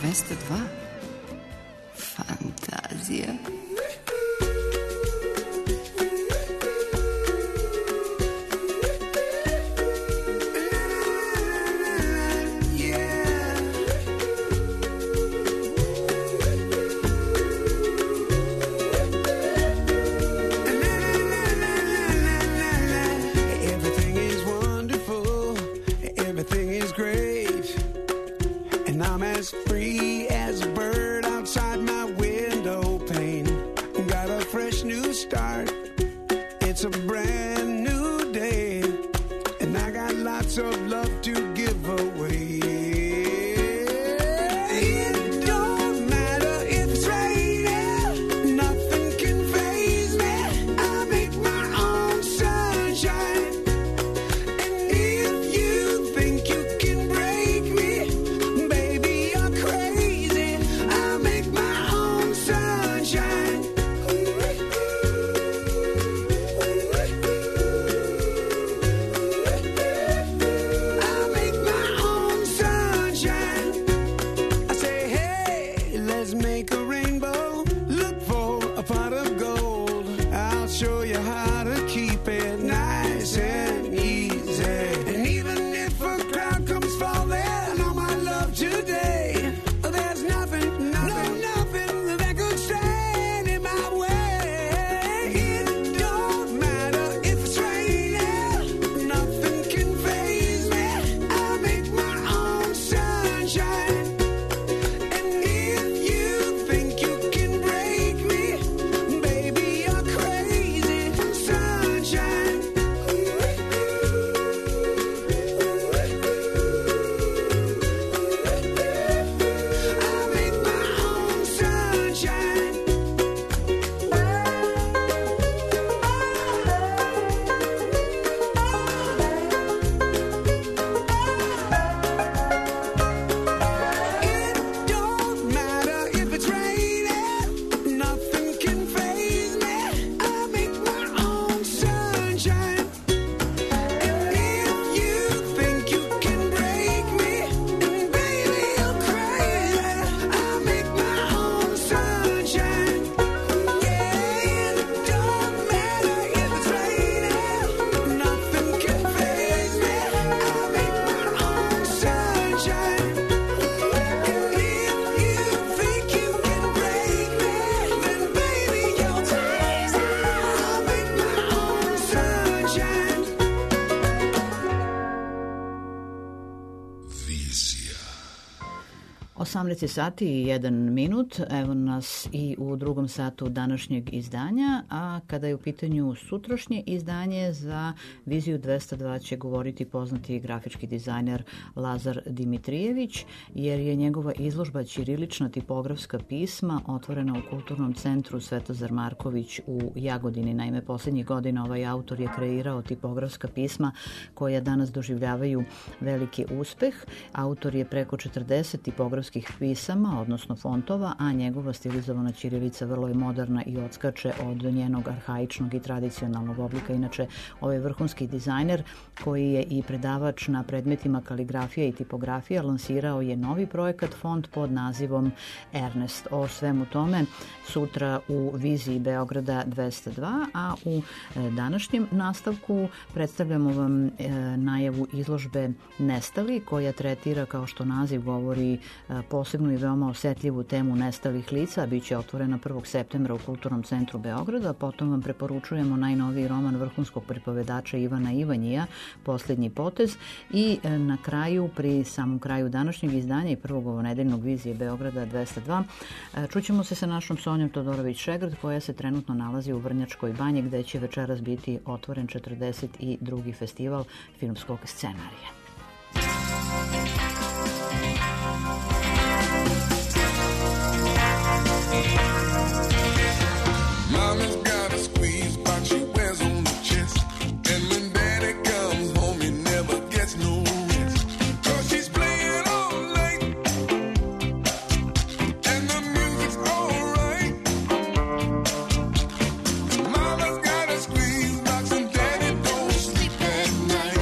202. Fantazija. Free as a bird outside my window pane. Got a fresh new start. It's a brand new day. And I got lots of love to give away. It don't matter if it's raining, nothing can faze me. I make my own sunshine. And if you think you can break me, Vizija. 18 sati i 1 minut, evo nas i u drugom satu današnjeg izdanja, a kada je u pitanju sutrašnje izdanje za Viziju 202 će govoriti poznati grafički dizajner Lazar Dimitrijević, jer je njegova izložba Ćirilična tipografska pisma otvorena u Kulturnom centru Svetozar Marković u Jagodini. Naime, posljednjih godina ovaj autor je kreirao tipografska pisma koja danas doživljavaju veliki uspeh. Autor je preko 40 tipografskih pisama, odnosno fontova, a njegova stilizovana ćirilica vrlo je moderna i odskače od njenog arhaičnog i tradicionalnog oblika. Inače, ovaj vrhunski dizajner, koji je i predavač na predmetima kaligrafija i tipografija, lansirao je novi projekat font pod nazivom Ernest. O svemu tome sutra u Viziji Beograda 202, a u današnjem nastavku predstavljamo vam najavu izložbe Nestali, koja tretira, kao što naziv govori, posebnu i veoma osetljivu temu nestalih lica. Biće otvorena 1. septembra u Kulturnom centru Beograda. Potom vam preporučujemo najnoviji roman vrhunskog pripovedača Ivana Ivanjija, Posljednji potez. I na kraju, pri samom kraju današnjeg izdanja i prvog ovonedeljnog Vizije Beograda 202, čućemo se sa našom Sonjom Todorović-Šegrd, koja se trenutno nalazi u Vrnjačkoj banji, gde će večeras biti otvoren 42. festival filmskog scenarija. Mama's got a squeeze box she wears on the chest, and when daddy comes home he never gets no rest, 'cause she's playing all night and the music's alright. Mama's got a squeeze box and daddy don't sleep at night.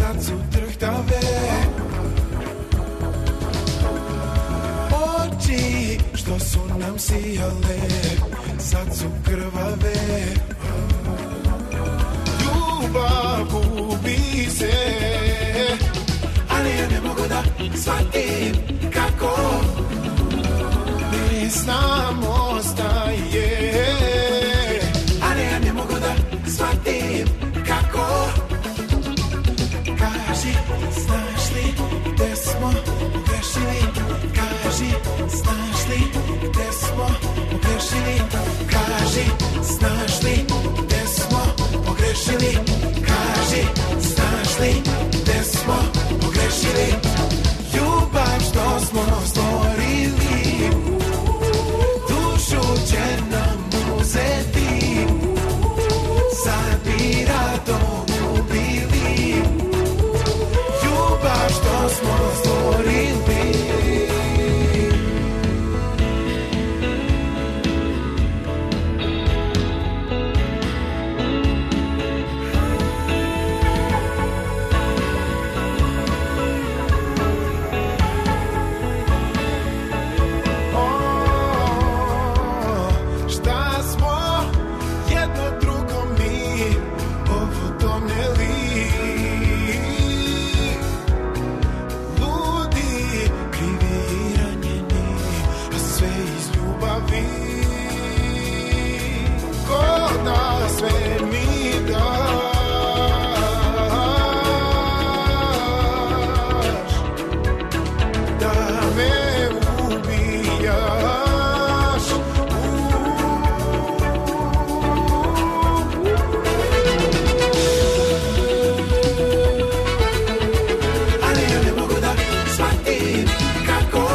sad su drhtave. Oči što su nam sijale, sad su krvave. Ljubav gubi se, ali ja ne mogu da shvatim kako bez nam ostaje. Ali ja ne mogu da shvatim kako. Kaži, znaš li gde smo pogrešili? Kaži, znaš li gde smo pogrešili? Kaži, znaš li gde smo pogrešili? Kaži, znaš li gde smo pogrešili? Ljubav što smo stvorili, dušu će nam uzeti, sad bi rado ubili. Ljubav što smo stvorili. Sve mi daš, da me ubijaš. Ali ja ne mogu da shvatim kako.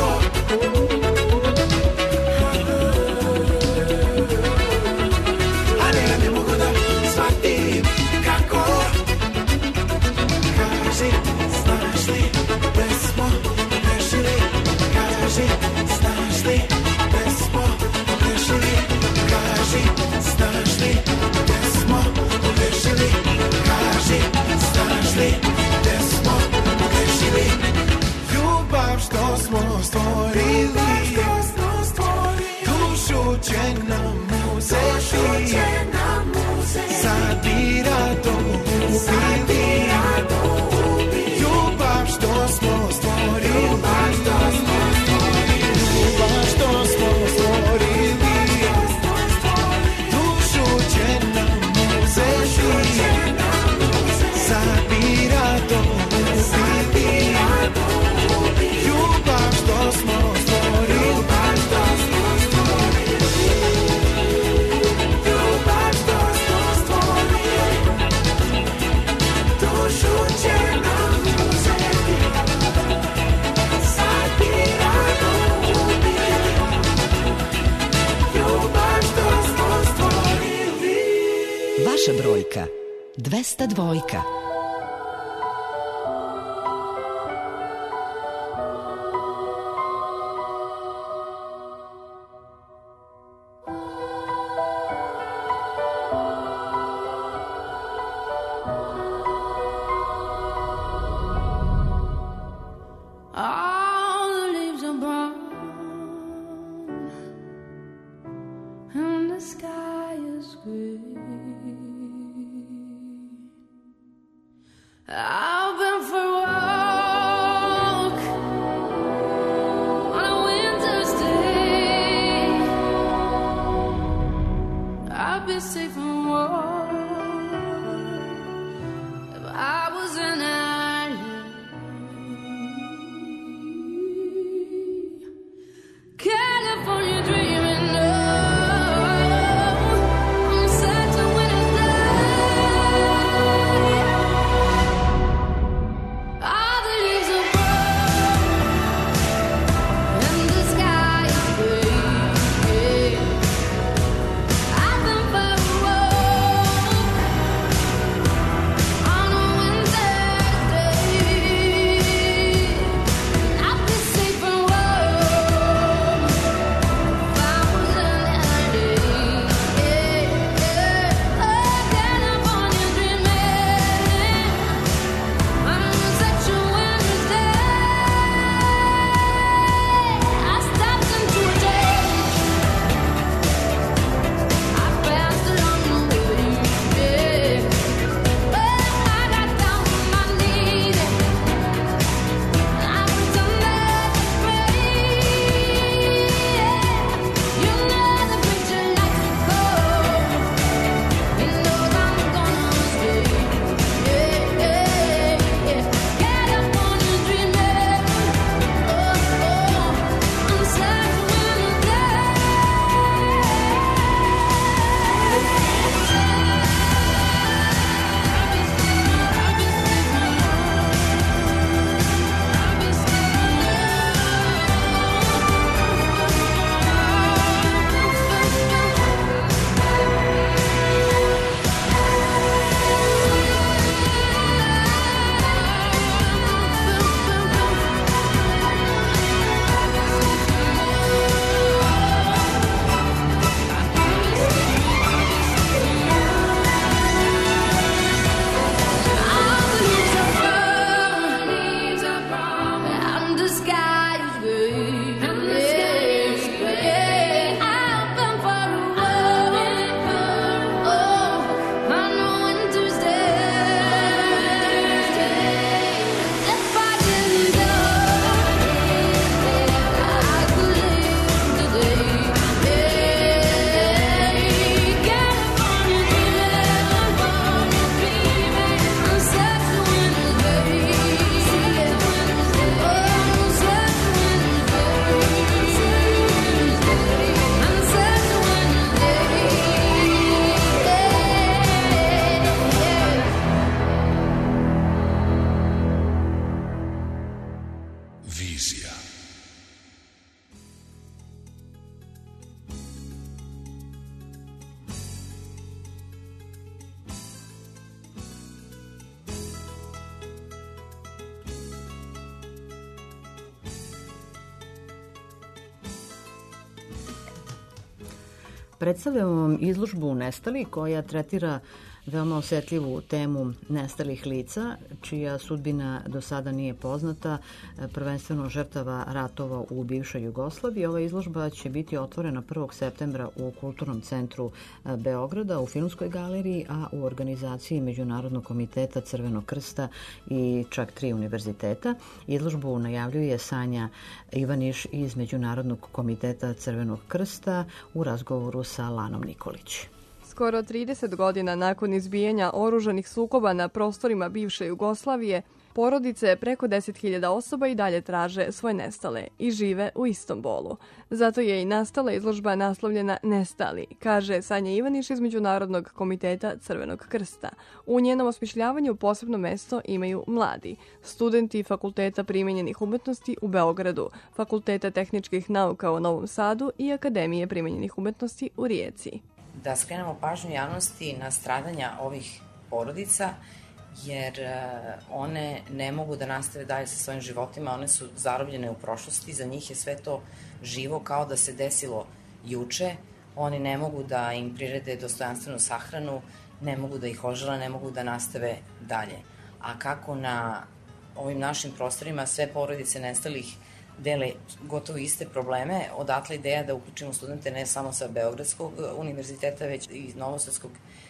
Znaš li gde smo pogrešili? Kaži, znaš li gde smo pogrešili? Kaži, znaš li gde smo pogrešili? Kaži, znaš li gde smo pogrešili? Ljubav što smo stvorili, dušu će nam uzeti, sad bi rado ubili. Ljubav što smo stvorili, ljubav što smo stvorili, dušu će nam uzeti, sad bi rado ubili. Ljubav što smo stvorili, ljubav što smo stvorili, dušu će nam uzeti, sad bi rado ubili. Ljubav što smo stvorili. Vaša brojka 202. All the leaves are brown and the sky is gray. I've been for a walk on a winter's day. I'd be safe and warm if I was an island. California dreaming, no, I'm certain when it's done. All the leaves are brown and the sky is gray. I've been for a walk on a winter's Predstavljamo vam izložbu Nestali koja tretira veoma osetljivu temu nestalih lica, čija sudbina do sada nije poznata, prvenstveno žrtava ratova u bivšoj Jugoslaviji. Ova izložba će biti otvorena 1. septembra u Kulturnom centru Beograda, u Filmskoj galeriji, a u organizaciji Međunarodnog komiteta Crvenog krsta i čak 3 univerziteta. Izložbu najavljuje Sanja Ivaniš iz Međunarodnog komiteta Crvenog krsta u razgovoru sa Lanom Nikolić. Skoro 30 godina nakon izbijanja oružanih sukoba na prostorima bivše Jugoslavije, porodice preko 10.000 osoba i dalje traže svoje nestale i žive u istom bolu. Zato je i nastala izložba naslovljena Nestali, kaže Sanja Ivaniš iz Međunarodnog komiteta Crvenog krsta. U njenom osmišljavanju posebno mesto imaju mladi, studenti Fakulteta primenjenih umetnosti u Beogradu, Fakulteta tehničkih nauka u Novom Sadu i Akademije primenjenih umetnosti u Rijeci. Da skrenemo pažnju javnosti na stradanja ovih porodica, jer one ne mogu da nastave dalje sa svojim životima, one su zarobljene u prošlosti, za njih je sve to živo kao da se desilo juče, oni ne mogu da im prirede dostojanstvenu sahranu, ne mogu da ih ožele, ne mogu da nastave dalje. A kako na ovim našim prostorima sve porodice nestalih dele gotovo iste probleme, odatle ideja da uključimo studente ne samo sa Beogradskog univerziteta, već i iz Novosadskog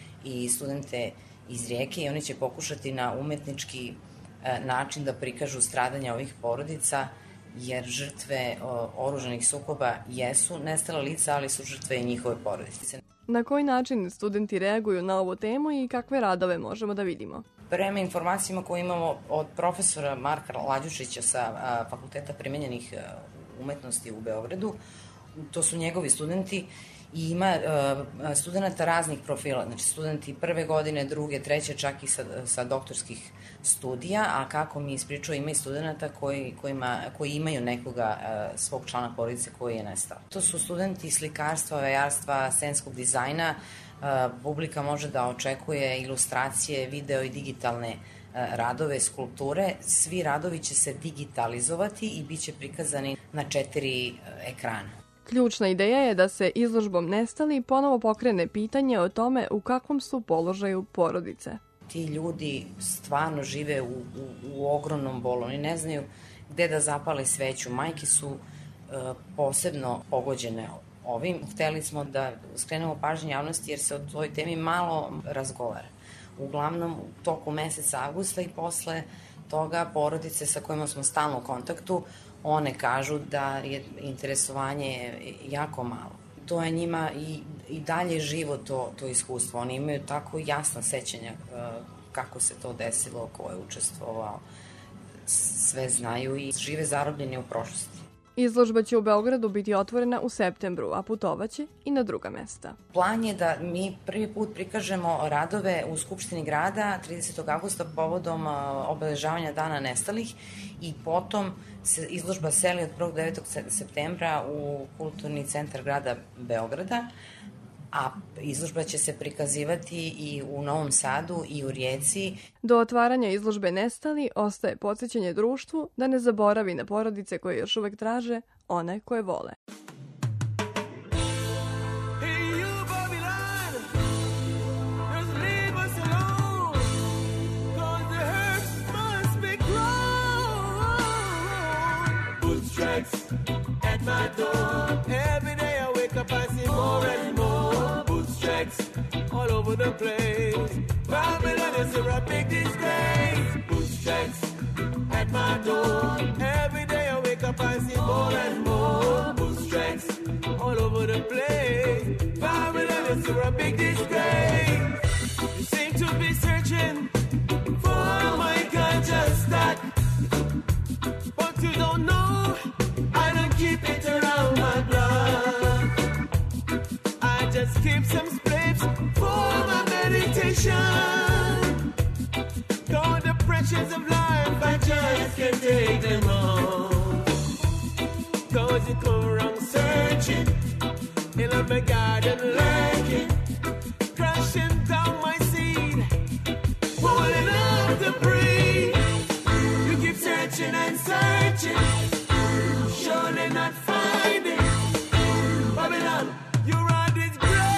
i studente iz Rijeke, i oni će pokušati na umetnički način da prikažu stradanja ovih porodica, jer žrtve oružanih sukoba jesu nestala lica, ali su žrtve i njihove porodice. Na koji način studenti reaguju na ovu temu i kakve radove možemo da vidimo? Prema informacijama koje imamo od profesora Marka Lađušića sa Fakulteta primenjenih umetnosti u Beogradu, to su njegovi studenti i ima studenta raznih profila, znači studenti prve godine, druge, treće, čak i sa doktorskih studija, a kako mi ispričao, ima i studenta koji imaju nekoga svog člana porodice koji je nestao. To su studenti slikarstva, vajarstva, scenskog dizajna. Publika može da očekuje ilustracije, video i digitalne radove, skulpture. Svi radovi će se digitalizovati i bit će prikazani na 4 ekrana. Ključna ideja je da se izložbom Nestali ponovo pokrene pitanje o tome u kakvom su položaju porodice. Ti ljudi stvarno žive u ogromnom bolu. Oni ne znaju gde da zapale sveću. Majke su posebno pogođene ovim. Hteli smo da skrenemo pažnju javnosti jer se o toj temi malo razgovara. Uglavnom, u toku meseca avgusta i posle toga porodice sa kojima smo stalno u kontaktu, one kažu da je interesovanje jako malo. To je njima i dalje živo to iskustvo. Oni imaju tako jasna sećanja kako se to desilo, ko je učestvovao, sve znaju i žive zarobljeni u prošlosti. Izložba će u Beogradu biti otvorena u septembru, a putovaće i na druga mesta. Plan je da mi prvi put prikažemo radove u Skupštini grada 30. augusta povodom obeležavanja Dana nestalih i potom se izložba seli od 1. 9. septembra u Kulturni centar grada Beograda, a izložba će se prikazivati i u Novom Sadu i u Rijeci. Do otvaranja izložbe Nestali ostaje podsjećanje društvu da ne zaboravi na porodice koje još uvek traže one koje vole. At my door, every day I wake up I see more and more boots tracks all over the place. Babylon is a big disgrace. Boots tracks at my door, every day I wake up I see more and more boots tracks all over the place. Babylon is a big disgrace. You seem to be searching for my conscious thought, but you don't know. Keep it around my blood. I just keep some splits for my meditation. Though the pressures of life, I just can't take them on. Cause you come around searching in my garden lurking, crashing down my seed, pulling up the breeze. You keep searching and searching, surely not finding. Babylon, your rod is great.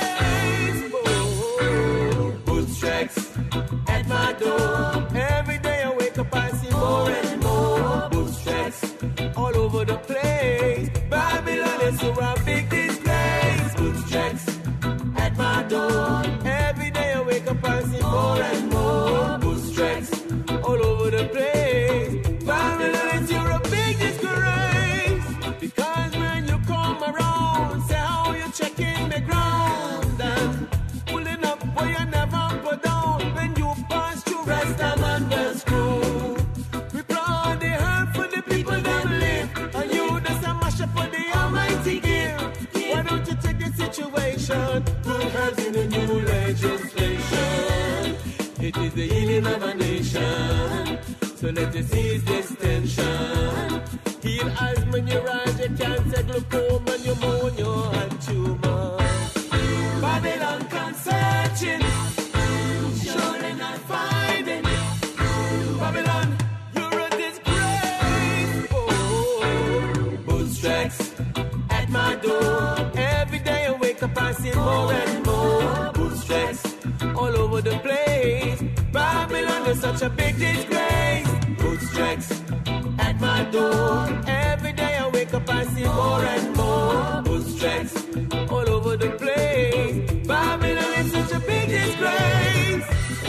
It is the healing of a nation. So let us ease this tension. Heal asthma, neuralgia, cancer, glaucoma, pneumonia, and tumor. Babylon come searching, surely not finding. Babylon, you're a disgrace. Oh, boots tracks at my door. Every day I wake up and see more and more boots tracks all over the place. Babylon is such a big disgrace. Boots tracks at my door. Every day I wake up and see more and more boots tracks all over the place. Babylon is such a big disgrace.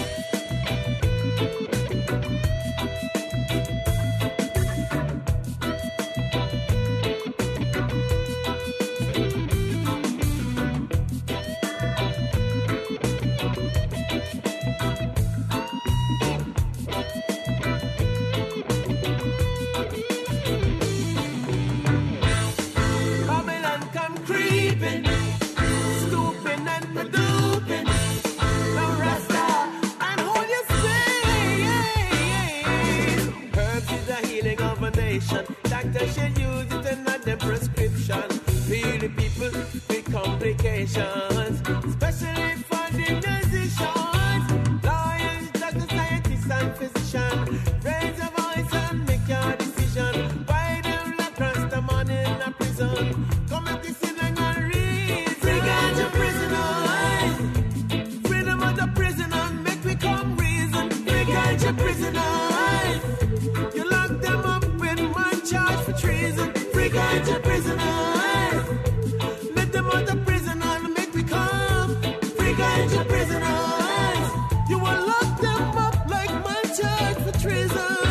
Doctors should use it and not the prescription. Heal the people with complications, especially for the musicians. Lawyers, doctors, scientists, and physicians. Raise your voice and make your decision. Why them like Rastaman in a prison? Come and listen and read. Free ganja prisoners. Freedom of the prisoner, make we come reason. Free ganja prisoners. You lock them up with one charge for treason. Free ganja prisoners. Let them out of prison and make me come. Free ganja prisoners. You will lock them up like my charge for treason.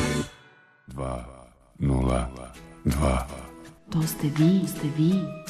202. To ste vi.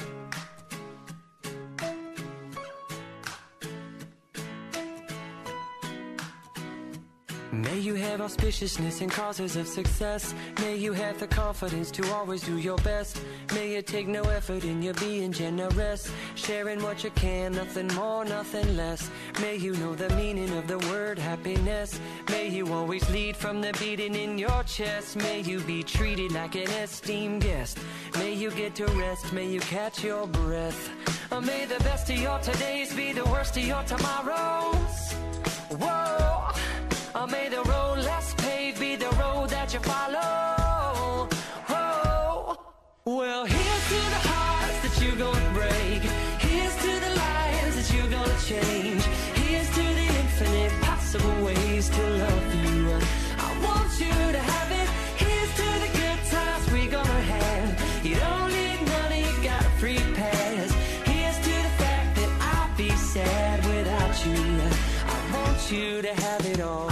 May you have auspiciousness and causes of success. May you have the confidence to always do your best. May it take no effort in your being generous, sharing what you can, nothing more, nothing less. May you know the meaning of the word happiness. May you always lead from the beating in your chest. May you be treated like an esteemed guest. May you get to rest, may you catch your breath. May the best of your todays be the worst of your tomorrows. Whoa. May the road less paved be the road that you follow. Oh, well, here's to the hearts that you're gonna break. Here's to the lives that you're gonna change. Here's to the infinite possible ways to love you. I want you to have it. Here's to the good times we're gonna have. You don't need money, you got a free pass. Here's to the fact that I'll be sad without you. I want you to have it all.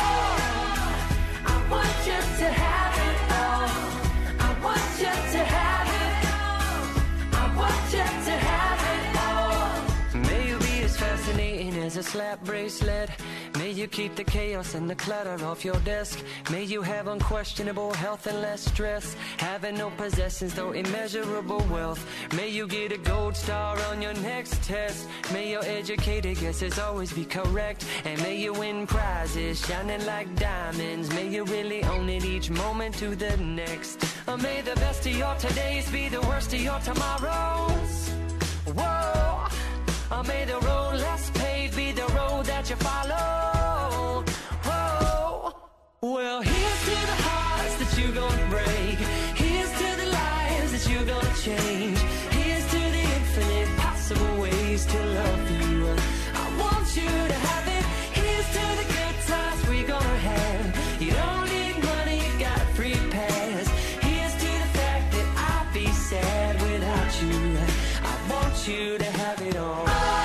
To have it all. I want you to have it all. I want you to have it all. May you be as fascinating as a slap bracelet. May you keep the chaos and the clutter off your desk. May you have unquestionable health and less stress. Having no possessions though immeasurable wealth. May you get a gold star on your next test. May your educated guesses always be correct. And may you win prizes shining like diamonds. May you really own it each moment to the next. May the best of your todays be the worst of your tomorrows. Whoa. May the road less paved be the road that you follow. Oh, well, here's to the hearts that you're gonna break. Here's to the lives that you're gonna change. Here's to the infinite possible ways to love you. I want you to have it. Here's to the good times we're gonna have. You don't need money, you got a free pass. Here's to the fact that I'll be sad without you. I want you to have it all.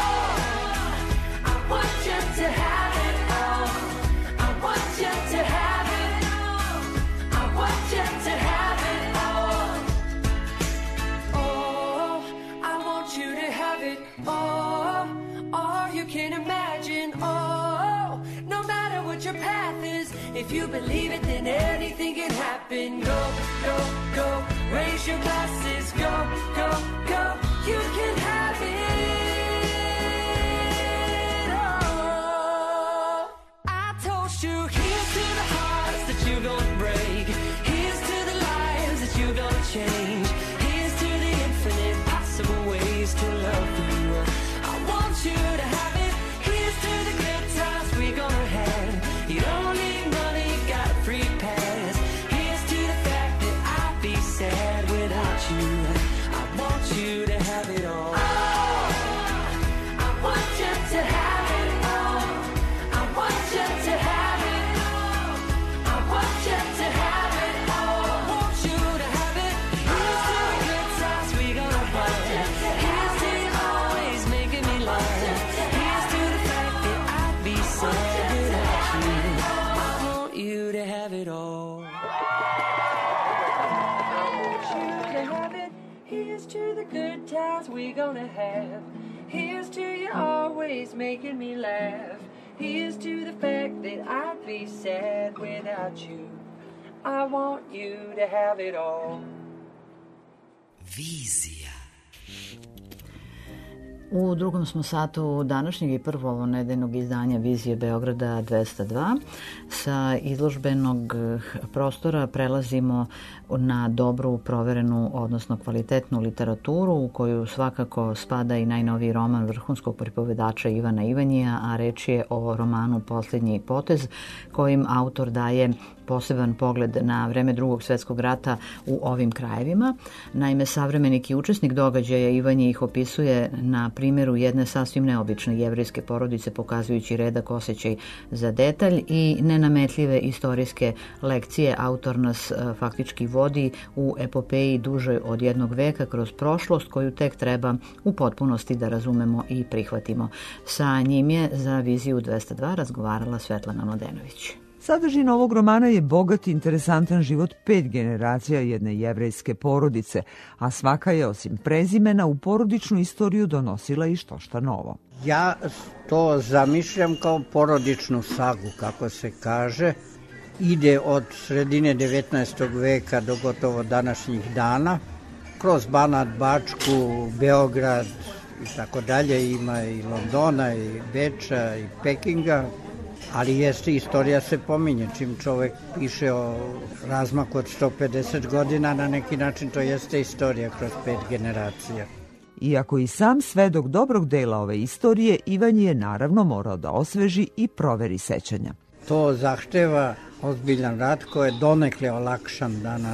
To have it all. I want you to have it all. I want you to have it all. Oh, I want you to have it all. All you can imagine. Oh, no matter what your path is, if you believe it, then anything can happen. Go, go, go. Raise your glasses. Go, go, go. You can have it. times we gonna have. Here's to you always making me laugh. Here's to the fact that I'd be sad without you. I want you to have it all. Vizija. U drugom smo satu današnjeg i prvo nedeljnog izdanja Vizije Beograda 202. Sa izložbenog prostora prelazimo na dobru, proverenu, odnosno kvalitetnu literaturu u koju svakako spada i najnoviji roman vrhunskog pripovedača Ivana Ivanjija, a reč je o romanu Posljednji potez, kojim autor daje poseban pogled na vreme Drugog svjetskog rata u ovim krajevima. Naime, savremenik i učesnik događaja Ivanji ih opisuje na primjeru jedne sasvim neobične jevrejske porodice, pokazujući redak osjećaj za detalj i nenametljive istorijske lekcije. Autor nas faktički vodi u epopeji dužoj od jednog veka kroz prošlost koju tek treba u potpunosti da razumemo i prihvatimo. Sa njim je za Viziju 202 razgovarala Svetlana Mladenović. Sadržina ovog romana je bogat i interesantan život 5 generacija jedne jevrejske porodice, a svaka je osim prezimena u porodičnu istoriju donosila i štošta novo. Ja to zamišljam kao porodičnu sagu, kako se kaže. Ide od sredine 19. veka do gotovo današnjih dana, kroz Banat, Bačku, Beograd i tako dalje, ima i Londona, i Beča, i Pekinga. Ali jeste, istorija se pominje, čim čovek piše o razmaku od 150 godina, na neki način to jeste istorija kroz 5 generacija. Iako i sam svedok dobrog dela ove istorije, Ivan je naravno morao da osveži i proveri sećanja. To zahteva ozbiljan rad koji je donekle olakšan danas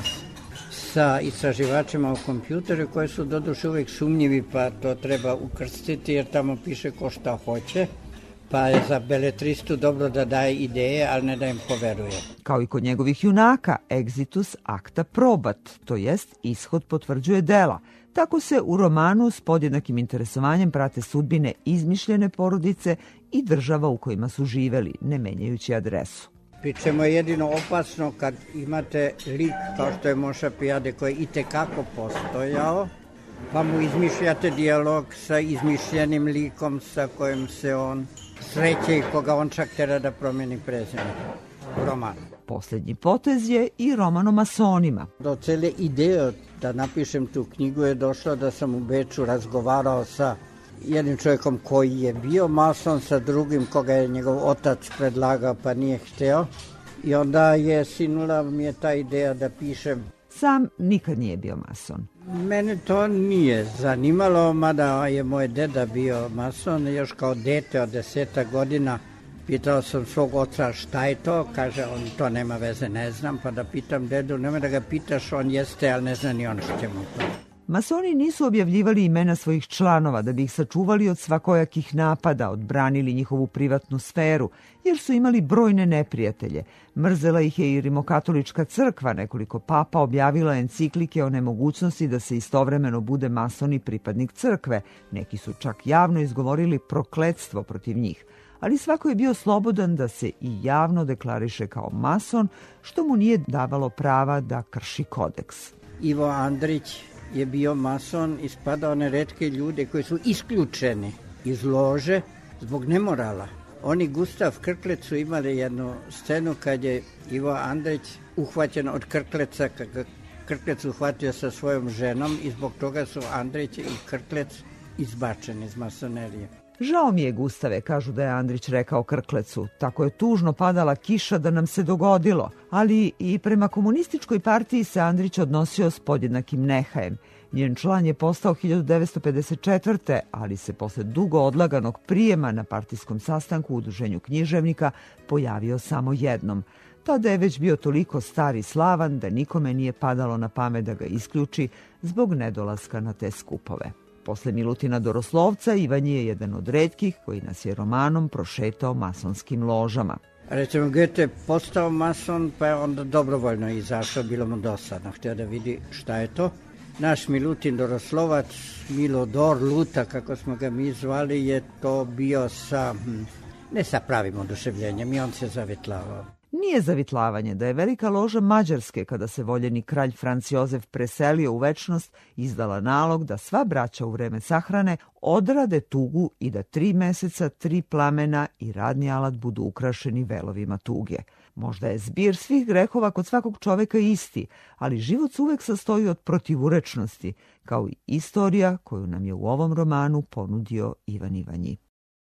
sa istraživačima u kompjuteru koji su doduše uvijek sumnjivi, pa to treba ukrstiti jer tamo piše ko šta hoće. Pa je za beletristu dobro da daje ideje, ali ne da im poveruje. Kao i kod njegovih junaka, exitus acta probat, to jest ishod potvrđuje dela. Tako se u romanu s podjednakim interesovanjem prate sudbine izmišljene porodice i država u kojima su živeli, ne menjajući adresu. Pričemu je jedino opasno kad imate lik kao što je Moša Pijade koji je itekako postojao, pa mu izmišljate dijalog sa izmišljenim likom sa kojim se on sreće i koga on čak tera da promeni prezime u romanu. Posljednji potez je i roman o masonima. Do cele ideje da napišem tu knjigu je došlo da sam u Beču razgovarao sa jednim čovjekom koji je bio mason, sa drugim koga je njegov otac predlagao pa nije hteo. I onda je sinula mi je ta ideja da pišem. Sam nikad nije bio mason. Mene to nije zanimalo, mada je moj deda bio mason, još kao dete od 10 godina. Pitao sam svog oca šta je to, kaže on to nema veze, ne znam, pa da pitam dedu, nemoj da ga pitaš, on jeste, ali ne zna ni on što mu to. Masoni nisu objavljivali imena svojih članova da bi ih sačuvali od svakojakih napada, odbranili njihovu privatnu sferu, jer su imali brojne neprijatelje. Mrzela ih je i rimokatolička crkva, nekoliko papa objavila enciklike o nemogućnosti da se istovremeno bude mason i pripadnik crkve. Neki su čak javno izgovorili prokletstvo protiv njih. Ali svako je bio slobodan da se i javno deklariše kao mason, što mu nije davalo prava da krši kodeks. Ivo Andrić je bio mason i spadao na retke ljude koji su isključeni iz lože zbog nemorala. Oni Gustav Krklec su imali jednu scenu kad je Ivo Andrić uhvaćen od Krkleca, kad ga Krklec uhvatio sa svojom ženom i zbog toga su Andrić i Krklec izbačeni iz masonerije. Žao mi je, Gustave, kažu da je Andrić rekao Krklecu. Tako je tužno padala kiša da nam se dogodilo. Ali i prema komunističkoj partiji se Andrić odnosio s podjednakim nehajem. Njen član je postao 1954. ali se posle dugo odlaganog prijema na partijskom sastanku u Udruženju književnika pojavio samo jednom. Tada je već bio toliko star i slavan da nikome nije padalo na pamet da ga isključi zbog nedolaska na te skupove. Posle Milutina Doroslovca, Ivan je jedan od retkih koji nas je romanom prošetao masonskim ložama. Recimo, Goethe je postao mason, pa je onda dobrovoljno izašao, bilo mu dosadno, htio da vidi šta je to. Naš Milutin Doroslovac, Milodor Luta, kako smo ga mi zvali, je to bio sa, ne sa pravim oduševljenjem i on se zavitlavao. Nije zavitlavanje da je velika loža Mađarske, kada se voljeni kralj Franc Jozef preselio u večnost, izdala nalog da sva braća u vreme sahrane odrade tugu i da 3 meseca 3 plamena i radni alat budu ukrašeni velovima tuge. Možda je zbir svih grehova kod svakog čoveka isti, ali život se uvek sastoji od protivurečnosti, kao i istorija koju nam je u ovom romanu ponudio Ivan Ivanji.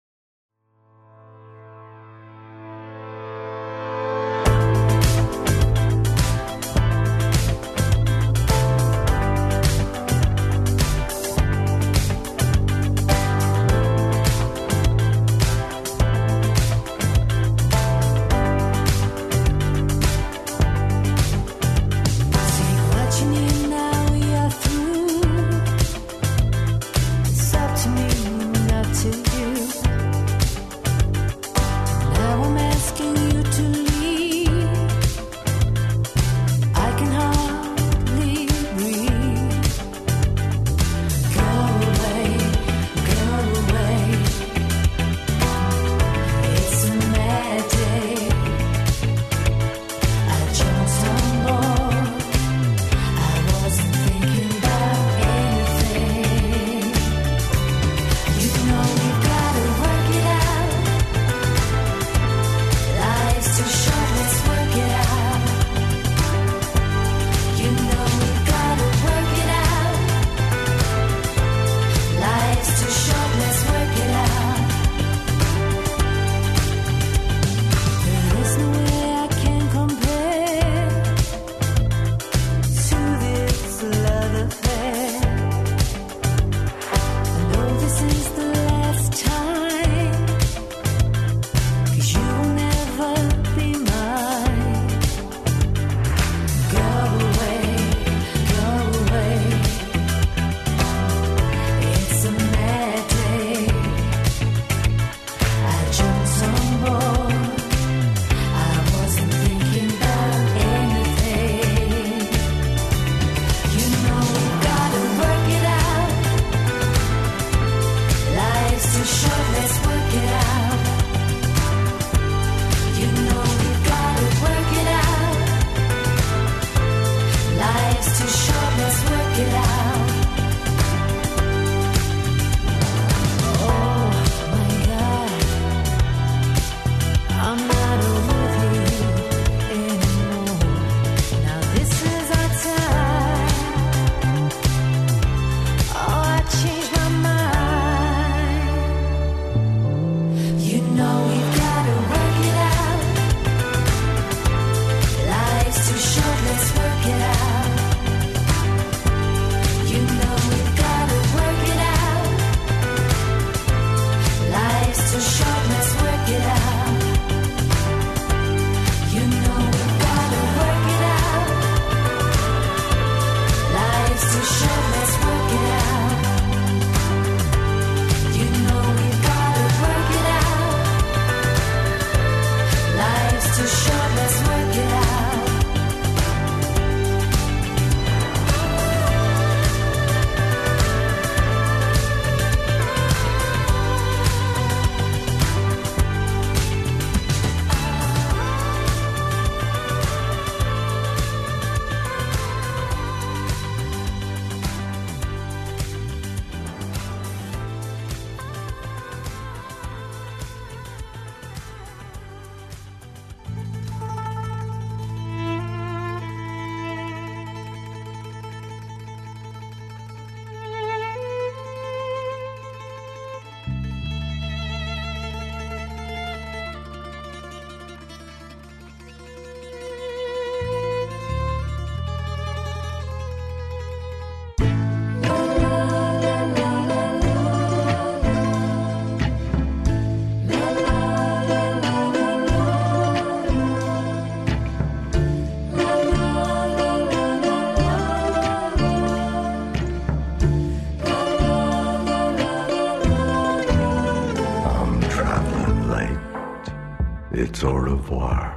It's au revoir,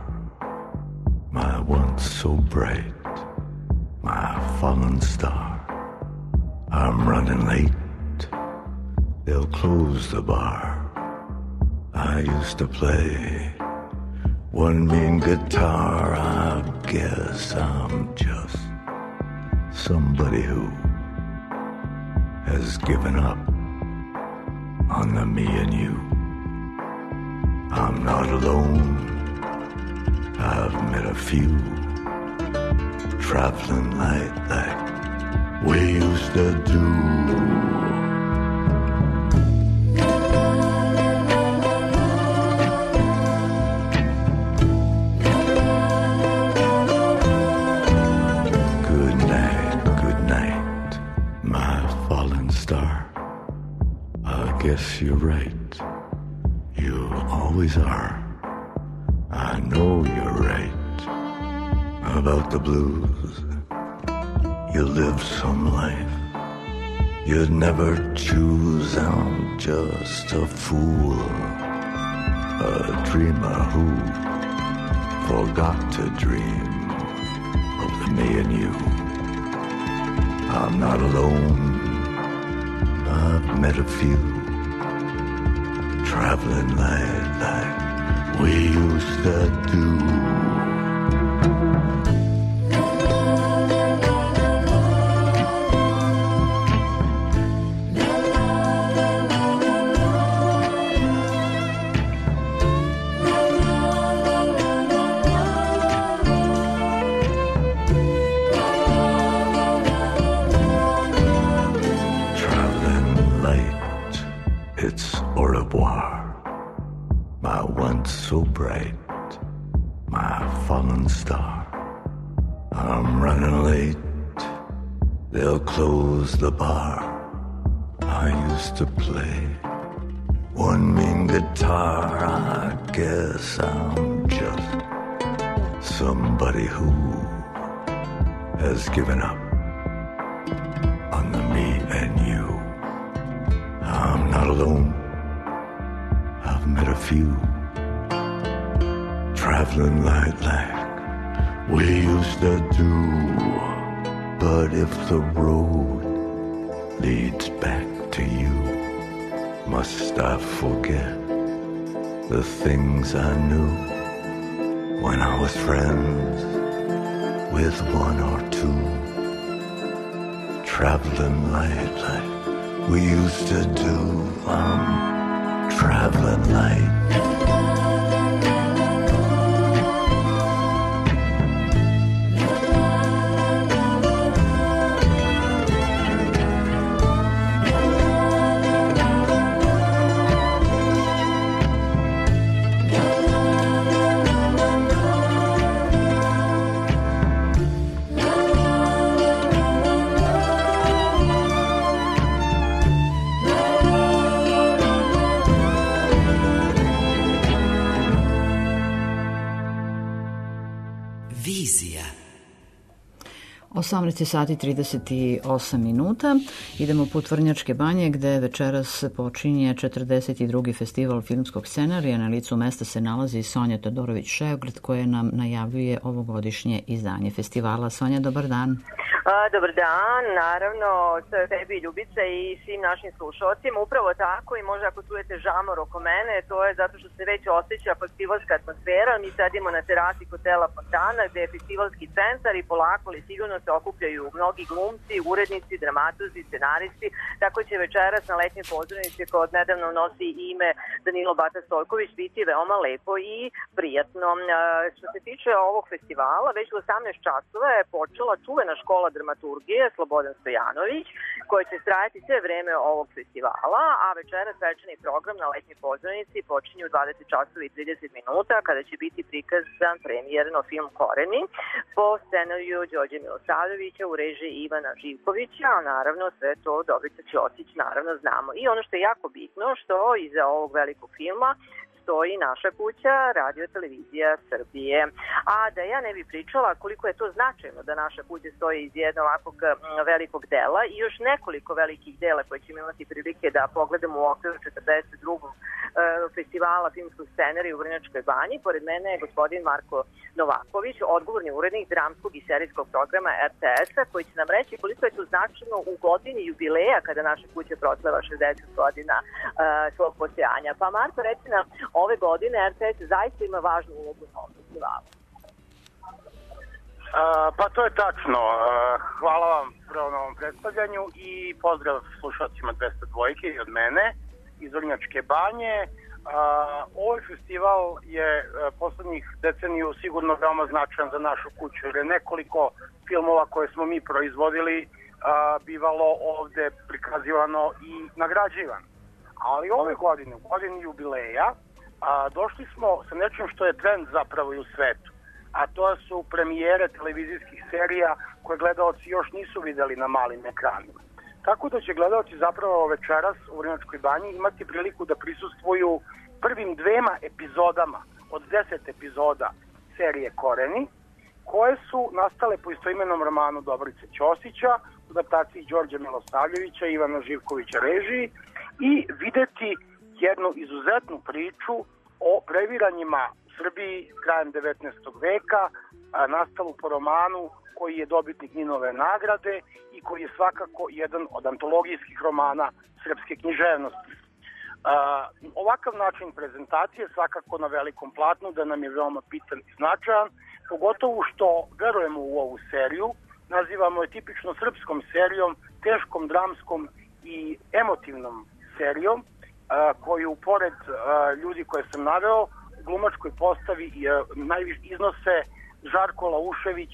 my once so bright, my fallen star. I'm running late, they'll close the bar. I used to play one mean guitar, I guess I'm just somebody who has given up on the me and you. I'm not alone, I've met a few traveling light like we used to do. Good night, my fallen star. I guess you're right, you always are. I know you're right about the blues. You lived some life you'd never choose. I'm just a fool, a dreamer who forgot to dream of the me and you. I'm not alone, I've met a few traveling light like we used to do. My once so bright, my fallen star. I'm running late, they'll close the bar. I used to play one mean guitar. I guess I'm just somebody who has given up on the me and you. I'm not alone, I've met a few traveling light like we used to do. But if the road leads back to you, must I forget the things I knew when I was friends with one or two? Traveling light like we used to do. I'm traveling light. Vizija. 18 sati 38 minuta. Idemo put Vrnjačke banje gde večeras počinje 42. festival filmskog scenarija. Na licu mesta se nalazi Sonja Todorović-Šeograd koja nam najavljuje ovogodišnje izdanje festivala. Sonja, dobar dan. Dobar dan, naravno tebi Ljubice i svim našim slušalcima. Upravo tako i možda ako čujete žamor oko mene, to je zato što se već osjeća festivalska atmosfera. Mi sedimo na terasi hotela Fontana gde je festivalski centar i polako ali sigurno se okupljaju mnogi glumci, urednici, dramatuzi, scenaristi. Tako će večeras na letnjoj pozornici koja od nedavno nosi ime Danilo Bata Stojković biti veoma lepo i prijatno. Što se tiče ovog festivala, već u 18 časova je počela čuvena škola dramaturgije Slobodan Stojanović, koja će trajati sve vreme ovog festivala, a večeras svečani program na letnjoj pozornici počinje u 20 časova i 30 minuta kada će biti prikazan premijerno film Koreni po scenariju Đorđe Milosadovića u režiji Ivana Živkovića, a naravno sve to Dobrica Ćosić naravno znamo. I ono što je jako bitno, što iza ovog velikog filma stoji naša kuća, Radio Televizija Srbije. a da ja ne bi pričala koliko je to značajno da naša kuća stoji iz jednog ovakvog velikog dela i još nekoliko velikih dela koje ćemo imati prilike da pogledamo u okviru 42. festivala filmskog scenarija u Vrnjačkoj Banji. Pored mene je gospodin Marko Novaković, odgovorni urednik dramskog i serijskog programa RTS-a, koji će nam reći koliko je to značajno u godini jubileja kada naša kuća proslava 60 godina svog postojanja. Pa Marko, reci nam, ove godine RTS zaista ima važnu ulogu na ovom festivalu. Pa to je tačno. Hvala vam prvo na ovom predstavljanju i pozdrav slušalcima 202 i od mene iz Vrnjačke Banje. Ovaj festival je poslednjih deceniju sigurno veoma značajan za našu kuću, jer je nekoliko filmova koje smo mi proizvodili bivalo ovde prikazivano i nagrađivan. Ali ove godine, u godini jubileja, došli smo sa nečim što je trend zapravo i u svetu, a to su premijere televizijskih serija koje gledaoci još nisu videli na malim ekranima. Tako da će gledaoci zapravo večeras u Vrnjačkoj Banji imati priliku da prisustvuju prvim 2 epizodama od 10 epizoda serije Koreni, koje su nastale po istoimenom romanu Dobrice Ćosića, u adaptaciji Đorđa Milosavljevića i Ivana Živkovića režiji, i videti jednu izuzetnu priču o previranjima u Srbiji krajem 19. veka, nastalu po romanu koji je dobitnik Ninove nagrade i koji je svakako jedan od antologijskih romana srpske književnosti. Ovakav način prezentacije svakako na velikom platnu da nam je veoma bitan i značajan, pogotovo što verujemo u ovu seriju, nazivamo je tipično srpskom serijom, teškom, dramskom i emotivnom serijom, koju pored ljudi koje sam naveo u glumačkoj postavi najviše iznose Žarko Laušević,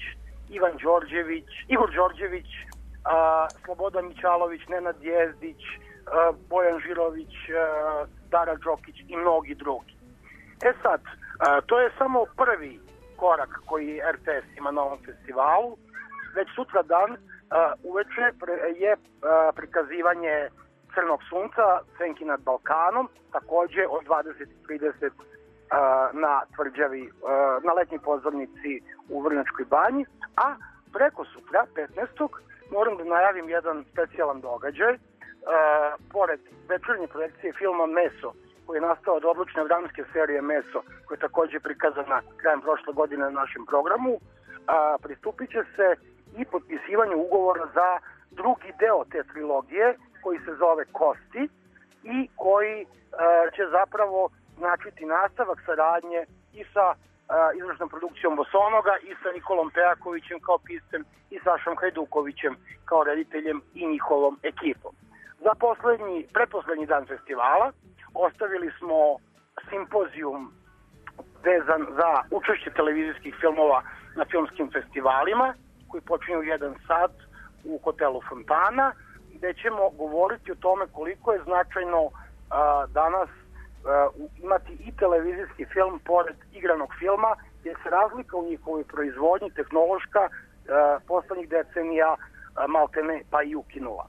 Igor Đorđević, Slobodan Mićalović, Nenad Jezdić, Bojan Žirović, Dara Đokić i mnogi drugi. Sad, to je samo prvi korak koji RTS ima na ovom festivalu. Već sutra dan uveče je prikazivanje Crnog sunca, Senki nad Balkanom, takođe od 20:30 na tvrđavi, na letnjoj pozornici u Vrnjačkoj Banji, a preko sutra, 15. moram da najavim jedan specijalan događaj. Pored večernje projekcije filma Meso, koji je nastao od odlučne dramske serije Meso, koja je takođe prikazana krajem prošle godine na našem programu, pristupit će se i potpisivanju ugovora za drugi deo te trilogije, koji se zove Kosti i koji će zapravo značiti nastavak saradnje i sa izvršnom produkcijom Bosonoga i sa Nikolom Pejakovićem kao piscem i Sašom Hajdukovićem kao rediteljem i njihovom ekipom. Za pretposlednji dan festivala ostavili smo simpozijum vezan za učešće televizijskih filmova na filmskim festivalima koji počinju u 1 sat u hotelu Fontana, gde ćemo govoriti o tome koliko je značajno danas imati i televizijski film pored igranog filma, jer se razlika u njihovoj proizvodnji tehnološka poslednjih decenija maltene pa i ukinula.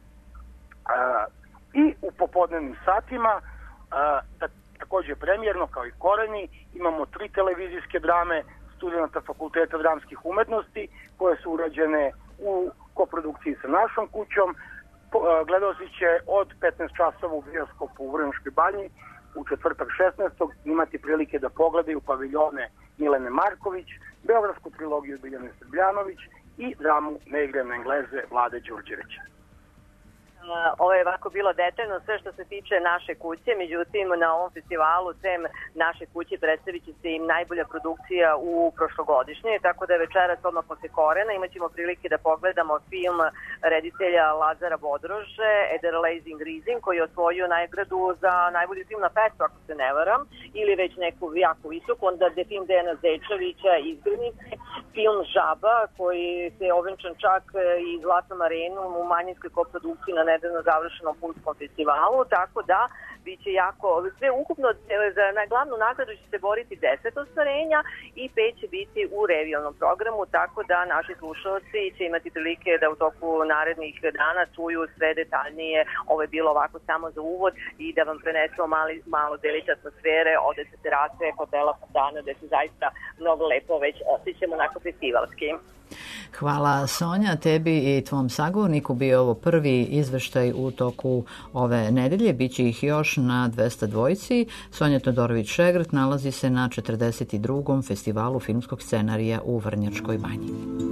I u popodnevnim satima, takođe premijerno kao i Koreni, imamo 3 televizijske drame studenta Fakulteta dramskih umetnosti koje su urađene u koprodukciji sa našom kućom. Gledaoci će od 15 časova u bioskopu u Vrnjačkoj Banji u četvrtak 16. imati prilike da pogledaju paviljone Milene Marković, beogradsku trilogiju Biljane Srbljanović i dramu Ne igram na Engleze Vlade Đurđevića. Ovo je ovako bilo detaljno sve što se tiče naše kuće, međutim na ovom festivalu sem naše kuće predstavit će se i najbolja produkcija u prošlogodišnje, tako da je večeras odmah posle Korena imaćemo prilike da pogledamo film reditelja Lazara Bodrože, Ederlazing Rising, koji je osvojio nagradu za najbolji film na festu, ako se ne varam, ili već neku jako visoku, onda je film Dejana Zečevića Izgrednice, film Žaba, koji se ovenčan čak i Zlatnom arenom u manjinskoj koprodukciji na nedavno završenom Pulskom festivalu, tako da biće jako, sve ukupno na glavnu nagradu će se boriti 10 ostvarenja i 5 će biti u revijalnom programu, tako da naši slušalci će imati prilike da u toku narednih dana čuju sve detaljnije. Ovo je bilo ovako samo za uvod i da vam prenesemo malo delić atmosfere, ode sa terase hotela Fontana, gde se zaista mnogo lepo već osjećamo onako festivalski. Hvala Sonja, tebi i tvom sagovorniku. Bio je ovo prvi izveštaj u toku ove nedelje, biće ih još na 202. Sonja Todorović-Šegrt nalazi se na 42. festivalu filmskog scenarija u Vrnjačkoj Banji.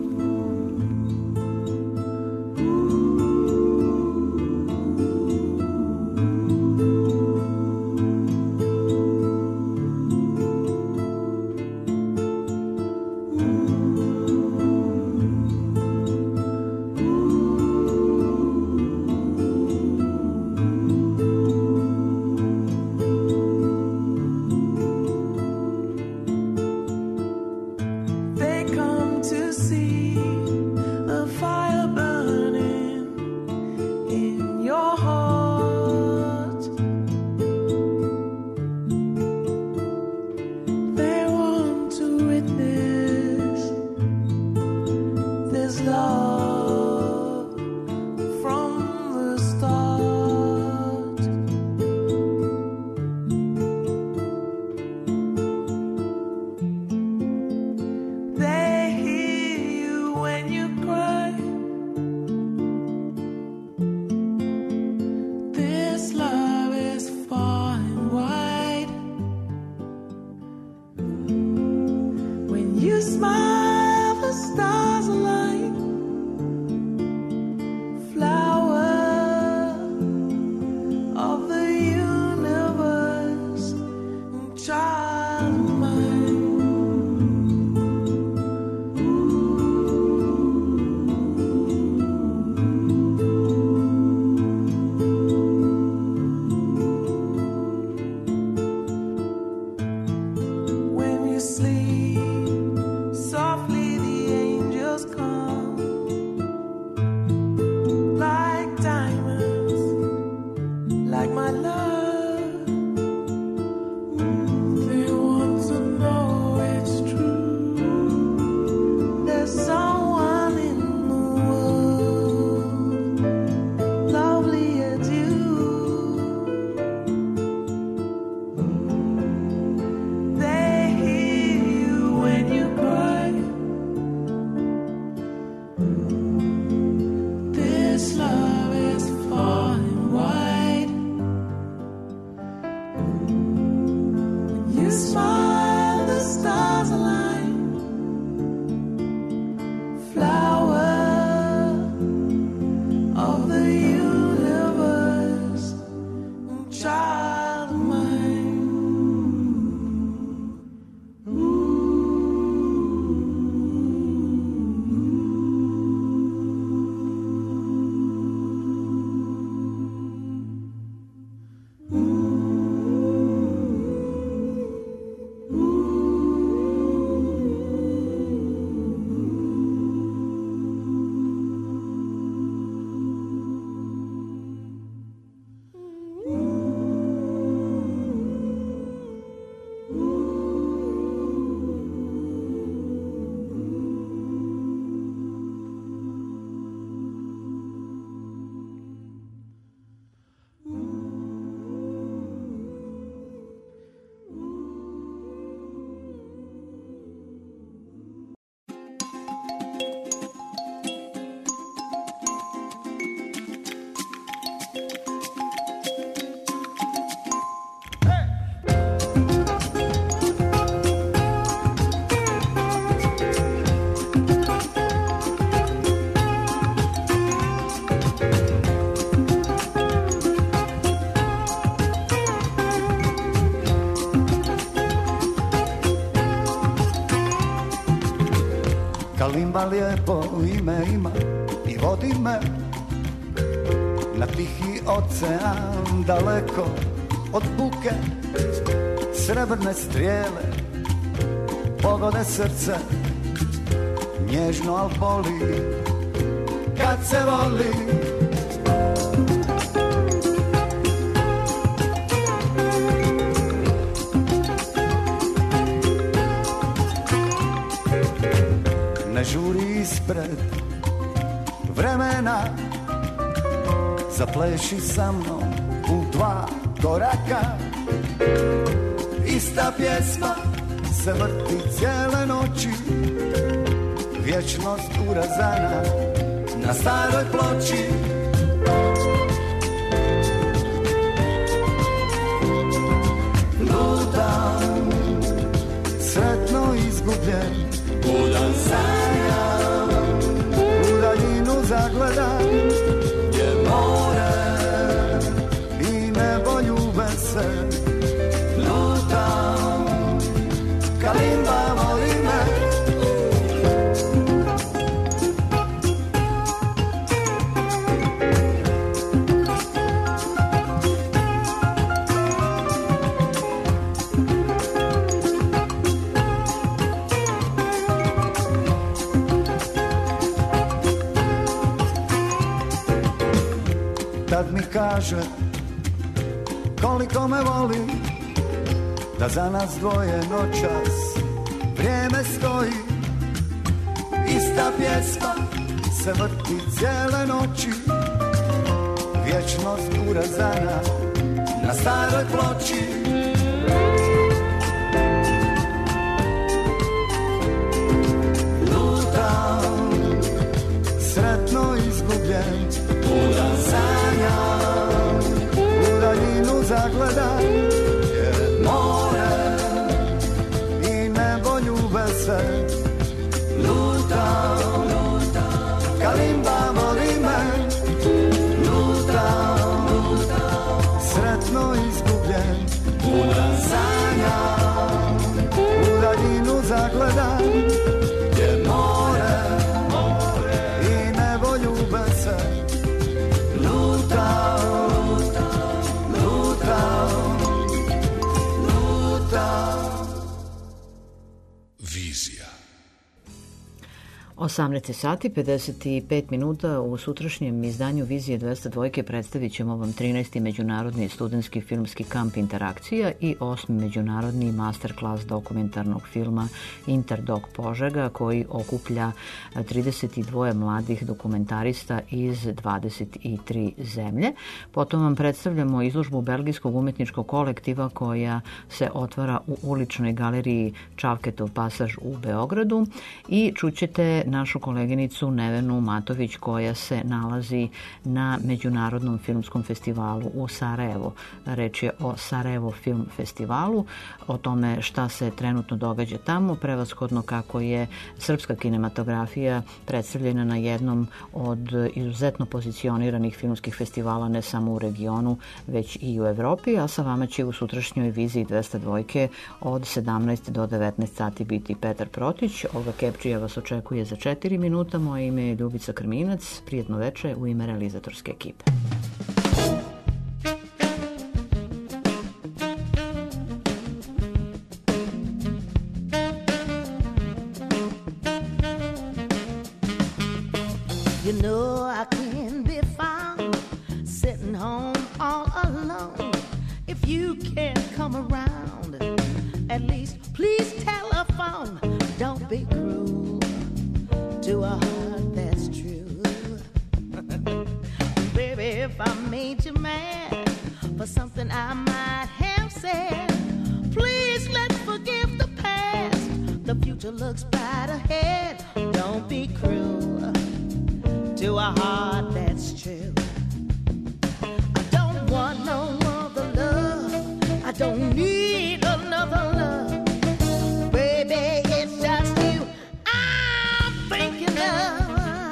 Kalimba lijepo ime ima i vodi me na tihi ocean daleko od buke. Srebrne strijele pogode srce, nježno al boli kad se voli. ne žuri ispred vremena. Zapleši sa mnom u 2 koraka. Ista pjesma se vrti cijele noći, vječnost urazana na staroj ploči. Lutam, sretno izgubljen, budan sanjam, u daljinu zagledam, gdje more i nebo ljube se. Lutam, kalimba voli me. Tad mi kaže koliko me voli, da za nas dvoje noćas vrijeme stoji. Ista pjesma se vrti cijele noći, vječnost urazana na staroj ploči. Lutam, sretno izgubljen, budan sanjam, u daljinu zagledam, jer more i nebo ljube se. Lutam, kalimba voli me. Lutam, sretno izgubljen, budan sanjam, u daljinu zagledam, jer more i nebo ljube se. Lutam, lutam, lutam. Vizija. 18 sati 55 minuta. U sutrašnjem izdanju Vizije 202 predstavit ćemo vam 13. međunarodni studentski filmski kamp Interakcija i 8. međunarodni masterclass dokumentarnog filma Interdok Požega, koji okuplja 32 mladih dokumentarista iz 23 zemlje. Potom vam predstavljamo izložbu belgijskog umetničkog kolektiva koja se otvara u uličnoj galeriji Čavketov pasaž u Beogradu i čućete našu koleginicu Nevenu Matović koja se nalazi na Međunarodnom filmskom festivalu u Sarajevu. Reč je o Sarajevo film festivalu, o tome šta se trenutno događa tamo, prevashodno kako je srpska kinematografija predstavljena na jednom od izuzetno pozicioniranih filmskih festivala ne samo u regionu, već i u Evropi, a sa vama će u sutrašnjoj Viziji 202 od 17 do 19 sati biti Petar Protić. Olga Kepčija vas očekuje za 4 minuta. Moje ime je Ljubica Krminac. Prijetno veče u ime realizatorske ekipe. You know I can't be found sitting home all alone. If you can't come around, at least please telephone. Don't be cruel to a heart that's true. Baby, if I made you mad for something I might have said, please let's forgive the past. The future looks bright ahead. Don't be cruel to a heart that's true. I don't want no other love. I don't need another love. Baby, it's just you I'm thinking of.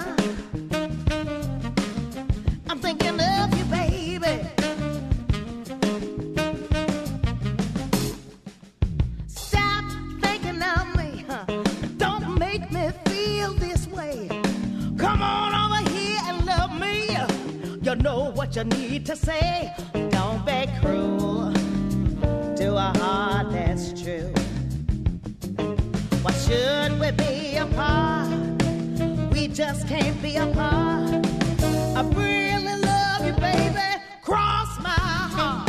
I'm thinking of you, baby. Stop thinking of me. Don't make me feel this way. Come on over here and love me. You know what you need to say. Don't be cruel to a heart that's true. Why should we be apart? We just can't be apart. I really love you, baby. Cross my heart.